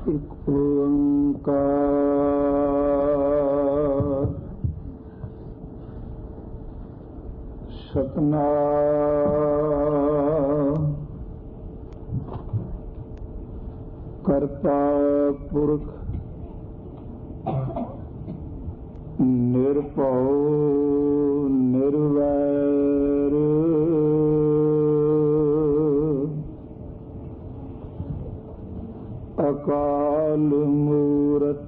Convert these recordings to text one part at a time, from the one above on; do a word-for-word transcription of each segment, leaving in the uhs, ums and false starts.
ਇੱਕ ਓੰਕਾਰ ਸਤਿਨਾਮ ਕਰਤਾ ਪੁਰਖ ਨਿਰਭਉ ਨਿਰਵੈਰ ਅਕਾਲ ਮੂਰਤ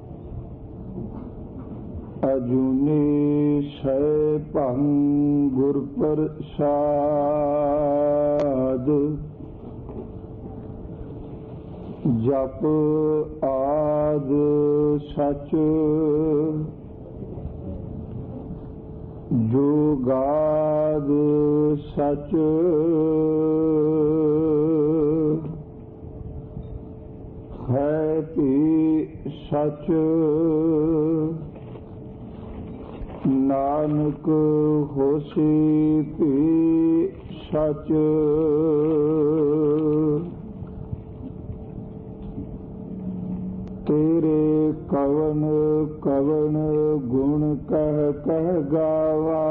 ਅਜੂਨੀ ਸੈਭੰ ਗੁਰ ਪ੍ਰਸਾਦ ਜਪ ਆਦਿ ਸਚ ਜੁਗਾਦ ਸਚ ਹੈ ਭੀ ਸਚ ਨਾਨਕ ਹੋਸੀ ਭੀ ਸਚ ਤੇਰੇ ਕਵਨ ਕਵਨ ਗੁਣ ਕਹਿ ਕਹਿ ਗਾਵਾ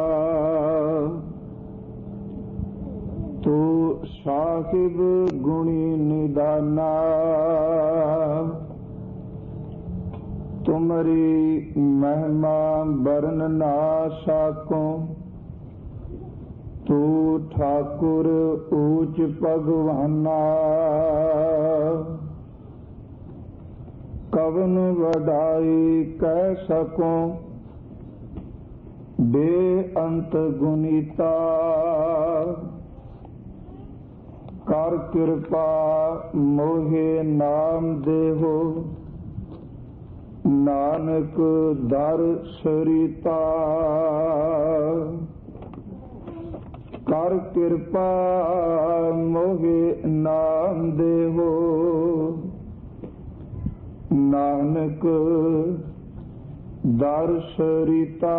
ਤੂੰ ਸਾਹਿਬ ਗੁਣੀ ਨਿਦਾਨਾ ਤੁਮਰੀ ਮਹਿਮਾ ਬਰਨ ਨਾ ਸਾਕੋ ਤੂੰ ਠਾਕੁਰ ਊਚ ਭਗਵਾਨਾ ਕਵਨ ਵਡਾਈ ਕਹਿ ਸਕੋ ਬੇਅੰਤ ਗੁਨੀਤਾ ਕਰ ਕਿਰਪਾ ਮੋਹਿ ਨਾਮ ਦੇਹੋ ਨਾਨਕ ਦਰ ਸਰੀਤਾ ਕਰ ਕਿਰਪਾ ਮੋਹਿ ਨਾਮ ਦੇਹੋ ਨਾਨਕ ਦਰ ਸਰੀਤਾ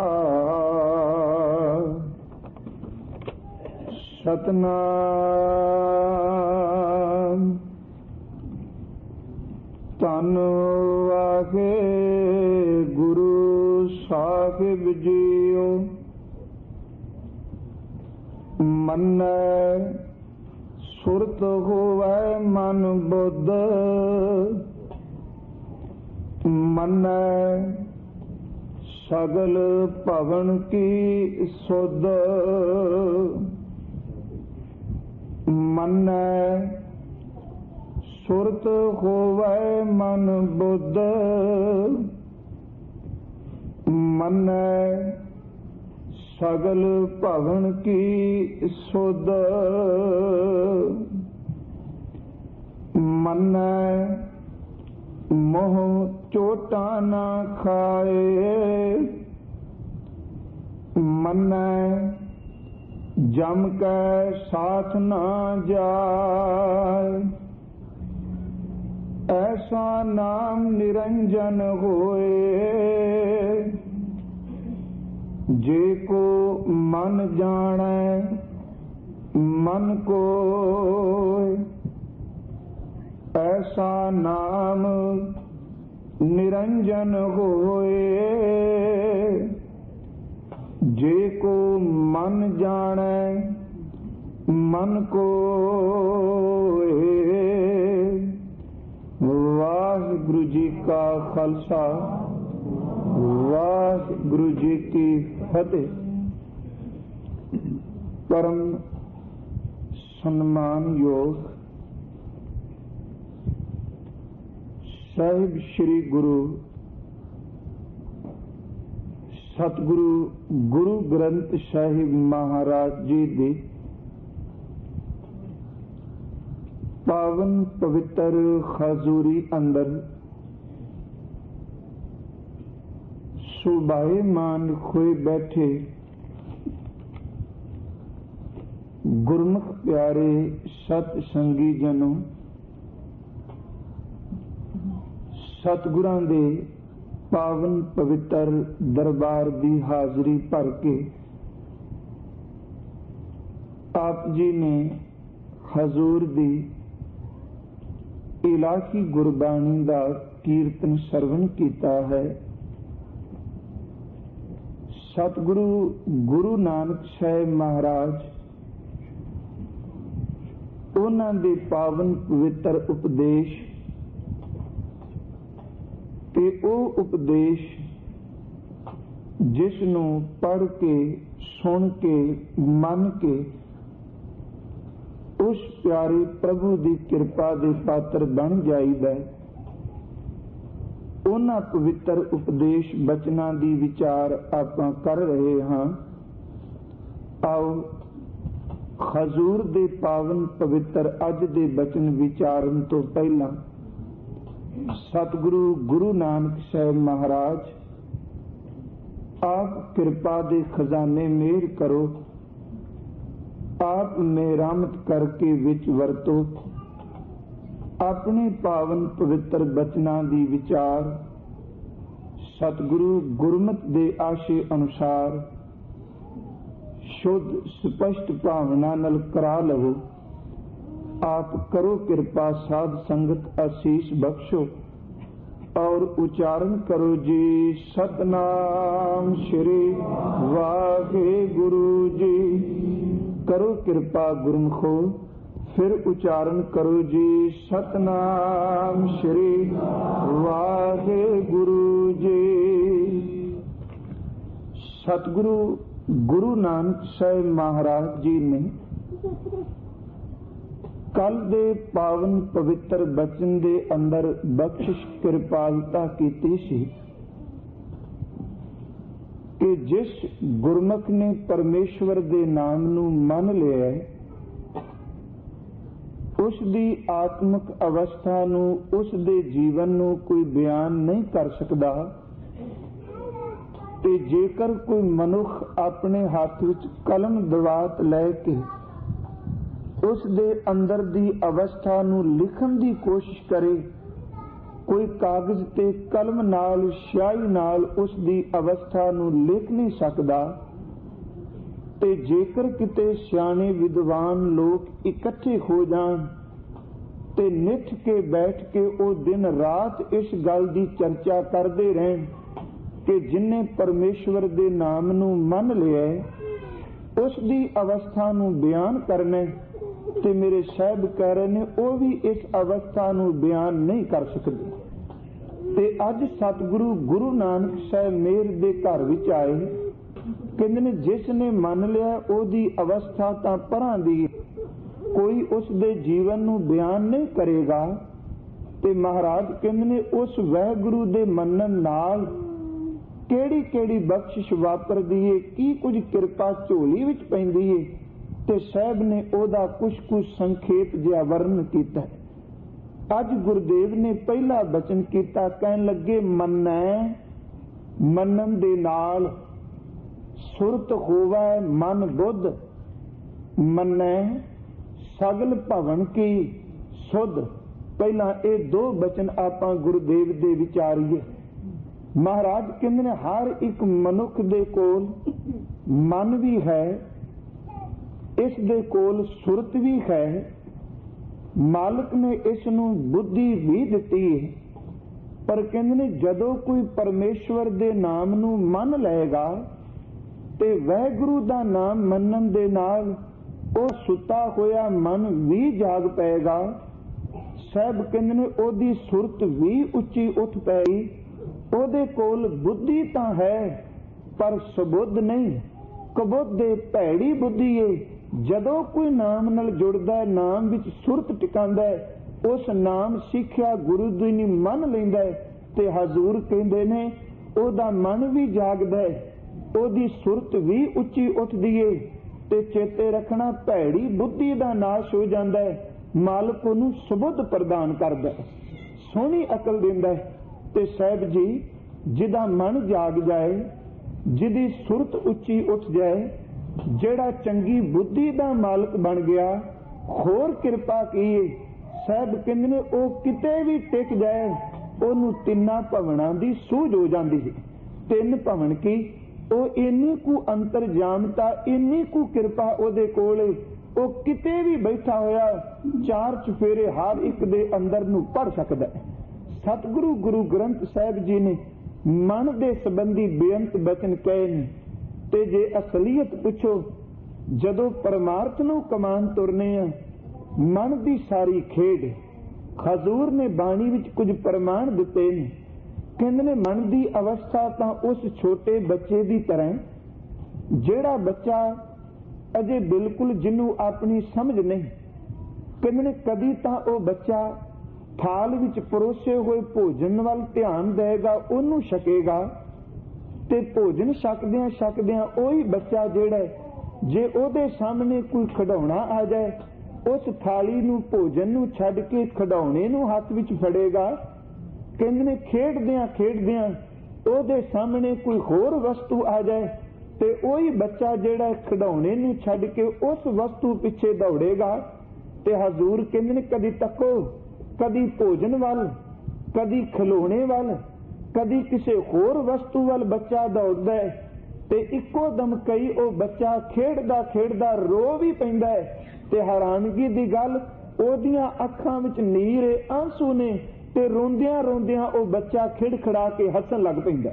ਸਤਿਨਾਮ ਧੰਨ ਵਾਹਿਗੁਰੂ ਸਾਹਿਬ ਜੀਓ ਮੰਨੈ ਸੁਰਤ ਹੋਵੈ ਮਨ ਬੁੱਧ ਮੰਨੈ ਸਗਲ ਭਵਨ ਕੀ ਸੁਧ ਮੰਨੈ ਸੁਰਤ ਹੋਵੈ ਮਨ ਬੁੱਧ ਮੰਨੈ ਸਗਲ ਭਵਨ ਕੀ ਸੁਧ ਮੰਨੈ ਮੋਹ ਚੋਟਾਂ ਨਾ ਖਾਏ ਮੰਨੈ ਜਮ ਕੈ ਸਾਥ ਨਾ ਜਾਏ ਐਸਾ ਨਾਮ ਨਿਰੰਜਨ ਹੋਏ ਜੇ ਕੋ ਮਨ ਜਾਣੈ ਮਨ ਕੋਇ ਐਸਾ ਨਾਮ ਨਿਰੰਜਨ ਹੋਏ ਜੇ ਕੋ ਮਨ ਜਾਣੈ ਮਨ ਕੋਇ। ਵਾਹਿਗੁਰੂ ਜੀ ਕਾ ਖਾਲਸਾ ਵਾਹਿਗੁਰੂ ਜੀ ਕੀ ਫਤਿਹ। ਪਰਮ ਸਨਮਾਨਯੋਗ ਸਾਹਿਬ ਸ਼੍ਰੀ ਗੁਰੂ ਸਤਿਗੁਰੂ ਗੁਰੂ ਗ੍ਰੰਥ ਸਾਹਿਬ ਮਹਾਰਾਜ ਜੀ ਦੀ ਪਾਵਨ ਪਵਿੱਤਰ ਹਜ਼ੂਰੀ ਅੰਦਰ ਸੁਭਾਏਮਾਨ ਹੋਏ ਬੈਠੇ ਗੁਰਮੁਖ ਪਿਆਰੇ ਸਤ ਸੰਗੀ ਜਨੋ, ਸਤਿਗੁਰਾਂ ਦੇ ਪਾਵਨ ਪਵਿੱਤਰ ਦਰਬਾਰ ਦੀ ਹਾਜ਼ਰੀ ਭਰ ਕੇ ਆਪ ਜੀ ਨੇ ਹਜ਼ੂਰ ਦੀ ਇਲਾਹੀ ਗੁਰਬਾਣੀ ਦਾ ਕੀਰਤਨ ਸਰਵਣ ਕੀਤਾ ਹੈ। ਸਤਿਗੁਰੂ ਗੁਰੂ ਨਾਨਕ ਸਾਹਿਬ ਮਹਾਰਾਜ ਉਹਨਾਂ ਦੇ ਪਾਵਨ ਪਵਿੱਤਰ ਉਪਦੇਸ਼ ਤੇ ਉਹ ਉਪਦੇਸ਼ ਜਿਸ ਨੂੰ ਪੜ੍ਹ ਕੇ ਸੁਣ ਕੇ ਮੰਨ ਕੇ ਉਸ ਪਿਆਰੇ ਪ੍ਰਭੂ ਦੀ ਕਿਰਪਾ ਦੇ ਪਾਤਰ ਬਣ ਜਾਈਦਾ, ਉਹਨਾਂ ਪਵਿੱਤਰ ਉਪਦੇਸ਼ ਬਚਨਾਂ ਦੀ ਵਿਚਾਰ ਆਪਾਂ ਕਰ ਰਹੇ ਹਾਂ। ਆਓ ਹਜ਼ੂਰ ਦੇ ਪਾਵਨ ਪਵਿੱਤਰ ਅੱਜ ਦੇ ਬਚਨ ਵਿਚਾਰਨ ਤੋਂ ਪਹਿਲਾਂ ਸਤਿਗੁਰੂ ਗੁਰੂ ਨਾਨਕ ਸਾਹਿਬ ਮਹਾਰਾਜ ਆਪ ਕਿਰਪਾ ਦੇ ਖਜ਼ਾਨੇ ਮਿਹਰ ਕਰੋ, ਆਪ ਮਿਹਰਮਤ ਕਰਕੇ ਵਿੱਚ ਵਰਤੋ, ਆਪਣੇ ਪਾਵਨ ਪਵਿੱਤਰ ਬਚਨਾਂ ਦੀ ਵਿਚਾਰ ਸਤਿਗੁਰੂ ਗੁਰਮਤਿ ਦੇ ਆਸ਼ੇ ਅਨੁਸਾਰ ਸ਼ੁੱਧ ਸਪਸ਼ਟ ਭਾਵਨਾ ਨਾਲ ਕਰਾ ਲਵੋ। ਆਪ ਕਰੋ ਕਿਰਪਾ, ਸਾਧ ਸੰਗਤ ਅਸੀਸ ਬਖਸ਼ੋ ਔਰ ਉਚਾਰਨ ਕਰੋ ਜੀ ਸਤਨਾਮ ਸ਼੍ਰੀ ਵਾਹਿਗੁਰੂ ਜੀ। ਕਰੋ ਕਿਰਪਾ ਗੁਰਮੁਖੋ, ਫਿਰ ਉਚਾਰਨ ਕਰੋ ਜੀ ਸਤਨਾਮ ਸ਼੍ਰੀ ਵਾਹਿਗੁਰੂ ਜੀ। ਸਤਿਗੁਰੂ ਗੁਰੂ ਨਾਨਕ ਸਾਹਿਬ ਮਹਾਰਾਜ ਜੀ ਨੇ ਕੱਲ ਦੇ ਪਾਵਨ ਪਵਿੱਤਰ ਬਚਨ ਦੇ ਅੰਦਰ ਬਖਸ਼ਿਸ਼ ਕਿਰਪਾਲਤਾ ਕੀਤੀ ਸੀ ਕਿ ਜਿਸ ਗੁਰਮੁਖ ਨੇ ਪਰਮੇਸ਼ਵਰ ਦੇ ਨਾਮ ਨੂੰ ਮੰਨ ਲਿਆ, ਉਸ ਦੀ ਆਤਮਿਕ ਅਵਸਥਾ ਨੂੰ, ਉਸ ਦੇ ਜੀਵਨ ਨੂੰ ਕੋਈ ਬਿਆਨ ਨਹੀਂ ਕਰ ਸਕਦਾ। ਤੇ ਜੇਕਰ ਕੋਈ ਮਨੁੱਖ ਆਪਣੇ ਹੱਥ ਵਿੱਚ ਕਲਮ ਦਵਾਤ ਲੈ ਕੇ ਉਸ ਦੇ ਅੰਦਰ ਦੀ ਅਵਸਥਾ ਨੂੰ ਲਿਖਣ ਦੀ ਕੋਸ਼ਿਸ਼ ਕਰੇ, ਕੋਈ ਕਾਗਜ਼ ਤੇ ਕਲਮ ਨਾਲ ਸਿਆਹੀ ਨਾਲ ਉਸ ਦੀ ਅਵਸਥਾ ਨੂੰ ਲਿਖ ਨਹੀਂ ਸਕਦਾ। ਤੇ ਜੇਕਰ ਕਿਤੇ ਸਿਆਣੇ ਵਿਦਵਾਨ ਲੋਕ ਇਕੱਠੇ ਹੋ ਜਾਣ ਤੇ ਨਿੱਠ ਕੇ ਬੈਠ ਕੇ ਉਹ ਦਿਨ ਰਾਤ ਇਸ ਗੱਲ ਦੀ ਚਰਚਾ ਕਰਦੇ ਰਹਿਣ ਕਿ ਜਿਨ੍ਹਾਂ ਪਰਮੇਸ਼ਵਰ ਦੇ ਨਾਮ ਨੂੰ ਮੰਨ ਲਿਆ ਉਸ ਦੀ ਅਵਸਥਾ ਨੂੰ ਬਿਆਨ ਕਰਨਾ, ਤੇ ਮੇਰੇ ਸਾਹਿਬ ਕਹਿ ਰਹੇ ਨੇ ਉਹ ਵੀ ਇਸ ਅਵਸਥਾ ਨੂੰ ਬਿਆਨ ਨਹੀਂ ਕਰ ਸਕਦੇ। ਤੇ ਅੱਜ ਸਤਿਗੁਰੂ ਗੁਰੂ ਨਾਨਕ ਸਾਹਿਬ ਮੇਰ ਦੇ ਘਰ ਵਿੱਚ ਆਏ, ਕਹਿੰਦੇ ਨੇ ਜਿਸ ਨੇ ਮੰਨ ਲਿਆ ਉਹਦੀ ਅਵਸਥਾ ਤਾਂ ਪਰਾਂ ਦੀ, ਕੋਈ ਉਸ ਦੇ ਜੀਵਨ ਨੂੰ ਬਿਆਨ ਨਹੀਂ ਕਰੇਗਾ। ਤੇ ਮਹਾਰਾਜ ਕਹਿੰਦੇ ਨੇ ਉਸ ਵਾਹਿਗੁਰੂ ਦੇ ਮੰਨਣ ਨਾਲ ਕਿਹੜੀ ਕਿਹੜੀ ਬਖਸ਼ਿਸ਼ ਵਾਪਰਦੀ ਏ, ਕੀ ਕੁਝ ਕਿਰਪਾ ਝੋਲੀ ਵਿੱਚ ਪੈਂਦੀ ਏ। ਤੇ ਸਾਹਿਬ ਨੇ ਉਹਦਾ ਕੁਛ ਕੁਛ ਸੰਖੇਪ ਜਿਹਾ ਵਰਣਨ ਕੀਤਾ। ਅੱਜ ਗੁਰਦੇਵ ਨੇ ਪਹਿਲਾ ਬਚਨ ਕੀਤਾ, ਕਹਿਣ ਲੱਗੇ ਮੰਨੈ, ਮੰਨਣ ਦੇ ਨਾਲ ਸੁਰਤ ਹੋਵੈ ਮਨ ਬੁੱਧ, ਮੰਨੈ ਸਗਲ ਭਵਨ ਕੀ ਸੁਧ। ਪਹਿਲਾਂ ਇਹ ਦੋ ਬਚਨ ਆਪਾਂ ਗੁਰਦੇਵ ਦੇ ਵਿਚਾਰੀਏ। ਮਹਾਰਾਜ ਕਹਿੰਦੇ ਨੇ ਹਰ ਇੱਕ ਮਨੁੱਖ ਦੇ ਕੋਲ ਮਨ ਵੀ ਹੈ, ਇਸ ਦੇ ਕੋਲ ਸੁਰਤ ਵੀ ਹੈ, ਮਾਲਕ ਨੇ ਇਸ ਨੂੰ ਬੁੱਧੀ ਵੀ ਦਿੱਤੀ ਹੈ। ਪਰ ਕਹਿੰਦੇ ਨੇ ਜਦੋਂ ਕੋਈ ਪਰਮੇਸ਼ਵਰ ਦੇ ਨਾਮ ਨੂੰ ਮੰਨ ਲਏਗਾ ਤੇ ਵਾਹਿਗੁਰੂ ਦਾ ਨਾਮ ਮੰਨਣ ਦੇ ਨਾਲ ਉਹ ਸੁੱਤਾ ਹੋਇਆ ਮਨ ਵੀ ਜਾਗ ਪਏਗਾ। ਸਾਹਿਬ ਕਹਿੰਦੇ ਨੇ ਉਹਦੀ ਸੁਰਤ ਵੀ ਉੱਚੀ ਉੱਠ ਪਈ, ਉਹਦੇ ਕੋਲ ਬੁੱਧੀ ਤਾਂ ਹੈ ਪਰ ਸੁਬੁੱਧ ਨਹੀਂ, ਕਬੁੱਧ ਦੇ ਭੈੜੀ ਬੁੱਧੀ ਏ। ਜਦੋਂ ਕੋਈ ਨਾਮ ਨਾਲ ਜੁੜਦਾ, ਨਾਮ ਵਿੱਚ ਸੁਰਤ ਟਿਕਾਂਦਾ, ਉਸ ਨਾਮ ਸਿੱਖਿਆ ਗੁਰੂ ਦੀ ਨਹੀਂ ਮੰਨ ਲੈਂਦਾ ਤੇ ਹਜ਼ੂਰ ਕਹਿੰਦੇ ਨੇ ਉਹਦਾ ਮਨ ਵੀ ਜਾਗਦਾ, ਉਹਦੀ ਸੁਰਤ ਵੀ ਉੱਚੀ ਉੱਠਦੀ ਏ। ਤੇ ਚੇਤੇ ਰੱਖਣਾ ਭੈੜੀ ਬੁੱਧੀ ਦਾ ਨਾਸ਼ ਹੋ ਜਾਂਦਾ, ਮਾਲਕ ਉਹਨੂੰ ਸੁਬੁੱਧ ਪ੍ਰਦਾਨ ਕਰਦਾ, ਸੋਹਣੀ ਅਕਲ ਦਿੰਦਾ। ਤੇ ਸਾਹਿਬ ਜੀ ਜਿਹਦਾ ਮਨ ਜਾਗ ਜਾਏ, ਜਿਹਦੀ ਸੁਰਤ ਉੱਚੀ ਉੱਠ ਜਾਏ, ਜਿਹੜਾ ਚੰਗੀ ਬੁੱਧੀ ਦਾ ਮਾਲਕ ਬਣ ਗਿਆ, ਹੋਰ ਕਿਰਪਾ ਕੀ। ਸਾਹਿਬ ਕਹਿੰਦੇ ਨੇ ਉਹ ਕਿਤੇ ਵੀ ਟਿਕ ਜਾਏ, ਉਹਨੂੰ ਤਿੰਨਾਂ ਭਵਨਾਂ ਦੀ ਸੂਝ ਹੋ ਜਾਂਦੀ ਹੈ। ਤਿੰਨ ਭਵਨ ਕੀ, ਉਹ ਇੰਨੀ ਕੁ ਅੰਤਰਜਾਮਤਾ, ਇੰਨੀ ਕੁ ਕਿਰਪਾ ਉਹਦੇ ਕੋਲ ਉਹ ਕਿਤੇ ਵੀ ਬੈਠਾ ਹੋਇਆ ਚਾਰ ਚੁਫੇਰੇ ਹਰ ਇੱਕ ਦੇ ਅੰਦਰ ਨੂੰ ਪੜ ਸਕਦਾ ਹੈ। ਸਤਿਗੁਰੂ ਗੁਰੂ ਗ੍ਰੰਥ ਸਾਹਿਬ ਜੀ ਨੇ ਮਨ ਦੇ ਸੰਬੰਧੀ ਬੇਅੰਤ ਬਚਨ ਕਹੇ ਨੇ। ਤੇ ਜੇ ਅਸਲੀਅਤ ਪੁੱਛੋ, ਜਦੋਂ ਪਰਮਾਰਥ ਨੂੰ ਕਮਾਨ ਤੁਰਨੇ ਆ, ਮਨ ਦੀ ਸਾਰੀ ਖੇਡ ਹਜ਼ੂਰ ਨੇ ਬਾਣੀ ਵਿੱਚ ਕੁਝ ਪ੍ਰਮਾਣ ਦਿੱਤੇ ਨੇ। ਕਹਿੰਦੇ ਨੇ ਮਨ ਦੀ ਅਵਸਥਾ ਤਾਂ ਉਸ ਛੋਟੇ ਬੱਚੇ ਦੀ ਤਰ੍ਹਾਂ, ਜਿਹੜਾ ਬੱਚਾ ਅਜੇ ਬਿਲਕੁਲ ਜਿਹਨੂੰ ਆਪਣੀ ਸਮਝ ਨਹੀਂ। ਕਹਿੰਦੇ ਨੇ ਕਦੀ ਤਾਂ ਉਹ ਬੱਚਾ ਥਾਲ ਵਿੱਚ ਪਰੋਸੇ ਹੋਏ ਭੋਜਨ ਵੱਲ ਧਿਆਨ ਦੇਗਾ, ਉਹਨੂੰ ਛਕੇਗਾ, ਤੇ ਭੋਜਨ ਛਕਦਿਆਂ ਛਕਦਿਆਂ ਉਹੀ ਬੱਚਾ ਜਿਹੜਾ ਜੇ ਉਹਦੇ ਸਾਹਮਣੇ ਕੋਈ ਖਿਡੌਣਾ ਆ ਜਾਏ, ਉਸ ਥਾਲੀ ਨੂੰ ਭੋਜਨ ਨੂੰ ਛੱਡ ਕੇ ਖਿਡੌਣੇ ਨੂੰ ਹੱਥ ਵਿੱਚ ਫੜੇਗਾ। ਕਹਿੰਦੇ ਨੇ ਖੇਡਦਿਆਂ ਖੇਡਦਿਆਂ ਉਹਦੇ ਸਾਹਮਣੇ ਕੋਈ ਹੋਰ ਵਸਤੂ ਆ ਜਾਏ ਤੇ ਉਹੀ ਬੱਚਾ ਜਿਹੜਾ ਖਿਡੌਣੇ ਨੂੰ ਛੱਡ ਕੇ ਉਸ ਵਸਤੂ ਪਿੱਛੇ ਦੌੜੇਗਾ। ਤੇ ਹਜ਼ੂਰ ਕਹਿੰਦੇ ਨੇ ਕਦੀ ਤੱਕੋ, ਕਦੀ ਭੋਜਨ ਵੱਲ, ਕਦੀ ਖਿਡੌਣੇ ਵੱਲ, ਕਦੀ ਕਿਸੇ ਹੋਰ ਵਸਤੂ ਵੱਲ ਬੱਚਾ ਦੌੜਦਾ ਹੈ ਤੇ ਇੱਕੋ ਦਮ ਕਈ ਉਹ ਬੱਚਾ ਖੇਡਦਾ ਖੇਡਦਾ ਰੋ ਵੀ ਪੈਂਦਾ ਹੈ। ਤੇ ਹੈਰਾਨਗੀ ਦੀ ਗੱਲ, ਉਹਦੀਆਂ ਅੱਖਾਂ ਵਿੱਚ ਨੀਰ ਆਂਸੂ ਨੇ ਤੇ ਰੋਂਦਿਆਂ ਰੋਂਦਿਆਂ ਉਹ ਬੱਚਾ ਖਿੜਖੜਾ ਕੇ ਹੱਸਣ ਲੱਗ ਪੈਂਦਾ।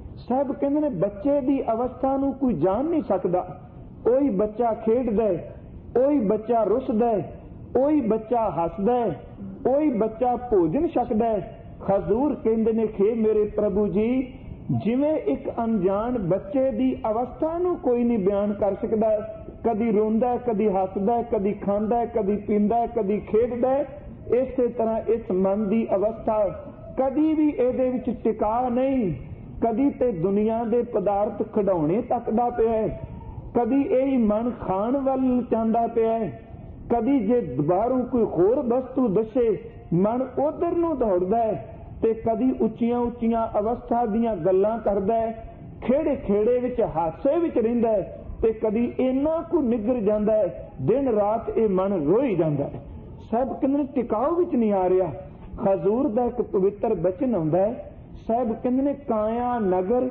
ਸਭ ਕਹਿੰਦੇ ਨੇ ਬੱਚੇ ਦੀ ਅਵਸਥਾ ਨੂੰ ਕੋਈ ਜਾਣ ਨਹੀਂ ਸਕਦਾ। ਉਹੀ ਬੱਚਾ ਖੇਡਦਾ ਹੈ, ਉਹੀ ਬੱਚਾ ਰੁੱਸਦਾ ਹੈ, ਉਹੀ ਬੱਚਾ ਹੱਸਦਾ ਹੈ, ਉਹੀ ਬੱਚਾ ਭੋਜਨ ਛਕਦਾ ਹੈ। ਹਜ਼ੂਰ ਕਹਿੰਦੇ ਨੇ ਖੇ ਮੇਰੇ ਪ੍ਰਭੂ ਜੀ, ਜਿਵੇਂ ਇੱਕ ਅਣਜਾਣ ਬੱਚੇ ਦੀ ਅਵਸਥਾ ਨੂੰ ਕੋਈ ਨਹੀਂ ਬਿਆਨ ਕਰ ਸਕਦਾ, ਕਦੀ ਰੋਂਦਾ, ਕਦੀ ਹੱਸਦਾ, ਕਦੀ ਖਾਂਦਾ, ਕਦੀ ਪੀਂਦਾ, ਕਦੀ ਖੇਡਦਾ, ਇਸੇ ਤਰ੍ਹਾਂ ਇਸ ਮਨ ਦੀ ਅਵਸਥਾ ਕਦੀ ਵੀ ਇਹਦੇ ਵਿੱਚ ਟਿਕਾ ਨਹੀਂ। ਕਦੀ ਤੇ ਦੁਨੀਆ ਦੇ ਪਦਾਰਥ ਖਿਡੌਣੇ ਤੱਕਦਾ ਪਿਆ, ਕਦੀ ਇਹ ਮਨ ਖਾਣ ਵੱਲ ਚਾਹੁੰਦਾ ਪਿਆ, ਕਦੀ ਜੇ ਬਾਹਰੋਂ ਕੋਈ ਹੋਰ ਵਸਤੂ ਦੱਸੇ ਮਨ ਉਧਰ ਨੂੰ ਦੌੜਦਾ ਹੈ, ਤੇ ਕਦੀ ਉੱਚੀਆਂ ਉੱਚੀਆਂ ਅਵਸਥਾ ਦੀਆਂ ਗੱਲਾਂ ਕਰਦਾ ਹੈ, ਖੇੜੇ ਖੇੜੇ ਵਿੱਚ ਹਾਸੇ ਵਿੱਚ ਰਹਿੰਦਾ ਹੈ, ਤੇ ਕਦੀ ਇੰਨਾ ਕੁ ਨਿੱਘਰ ਜਾਂਦਾ ਹੈ ਦਿਨ ਰਾਤ ਇਹ ਮਨ ਰੋਈ ਜਾਂਦਾ ਹੈ। ਸਭ ਕਹਿੰਦੇ ਟਿਕਾਓ ਵਿੱਚ ਨਹੀਂ ਆ ਰਿਹਾ। ਹਜ਼ੂਰ ਦਾ ਇੱਕ ਪਵਿੱਤਰ ਬਚਨ ਆਉਂਦਾ ਹੈ, ਸਾਹਿਬ ਕਹਿੰਦੇ ਨੇ ਕਾਇਆ ਨਗਰ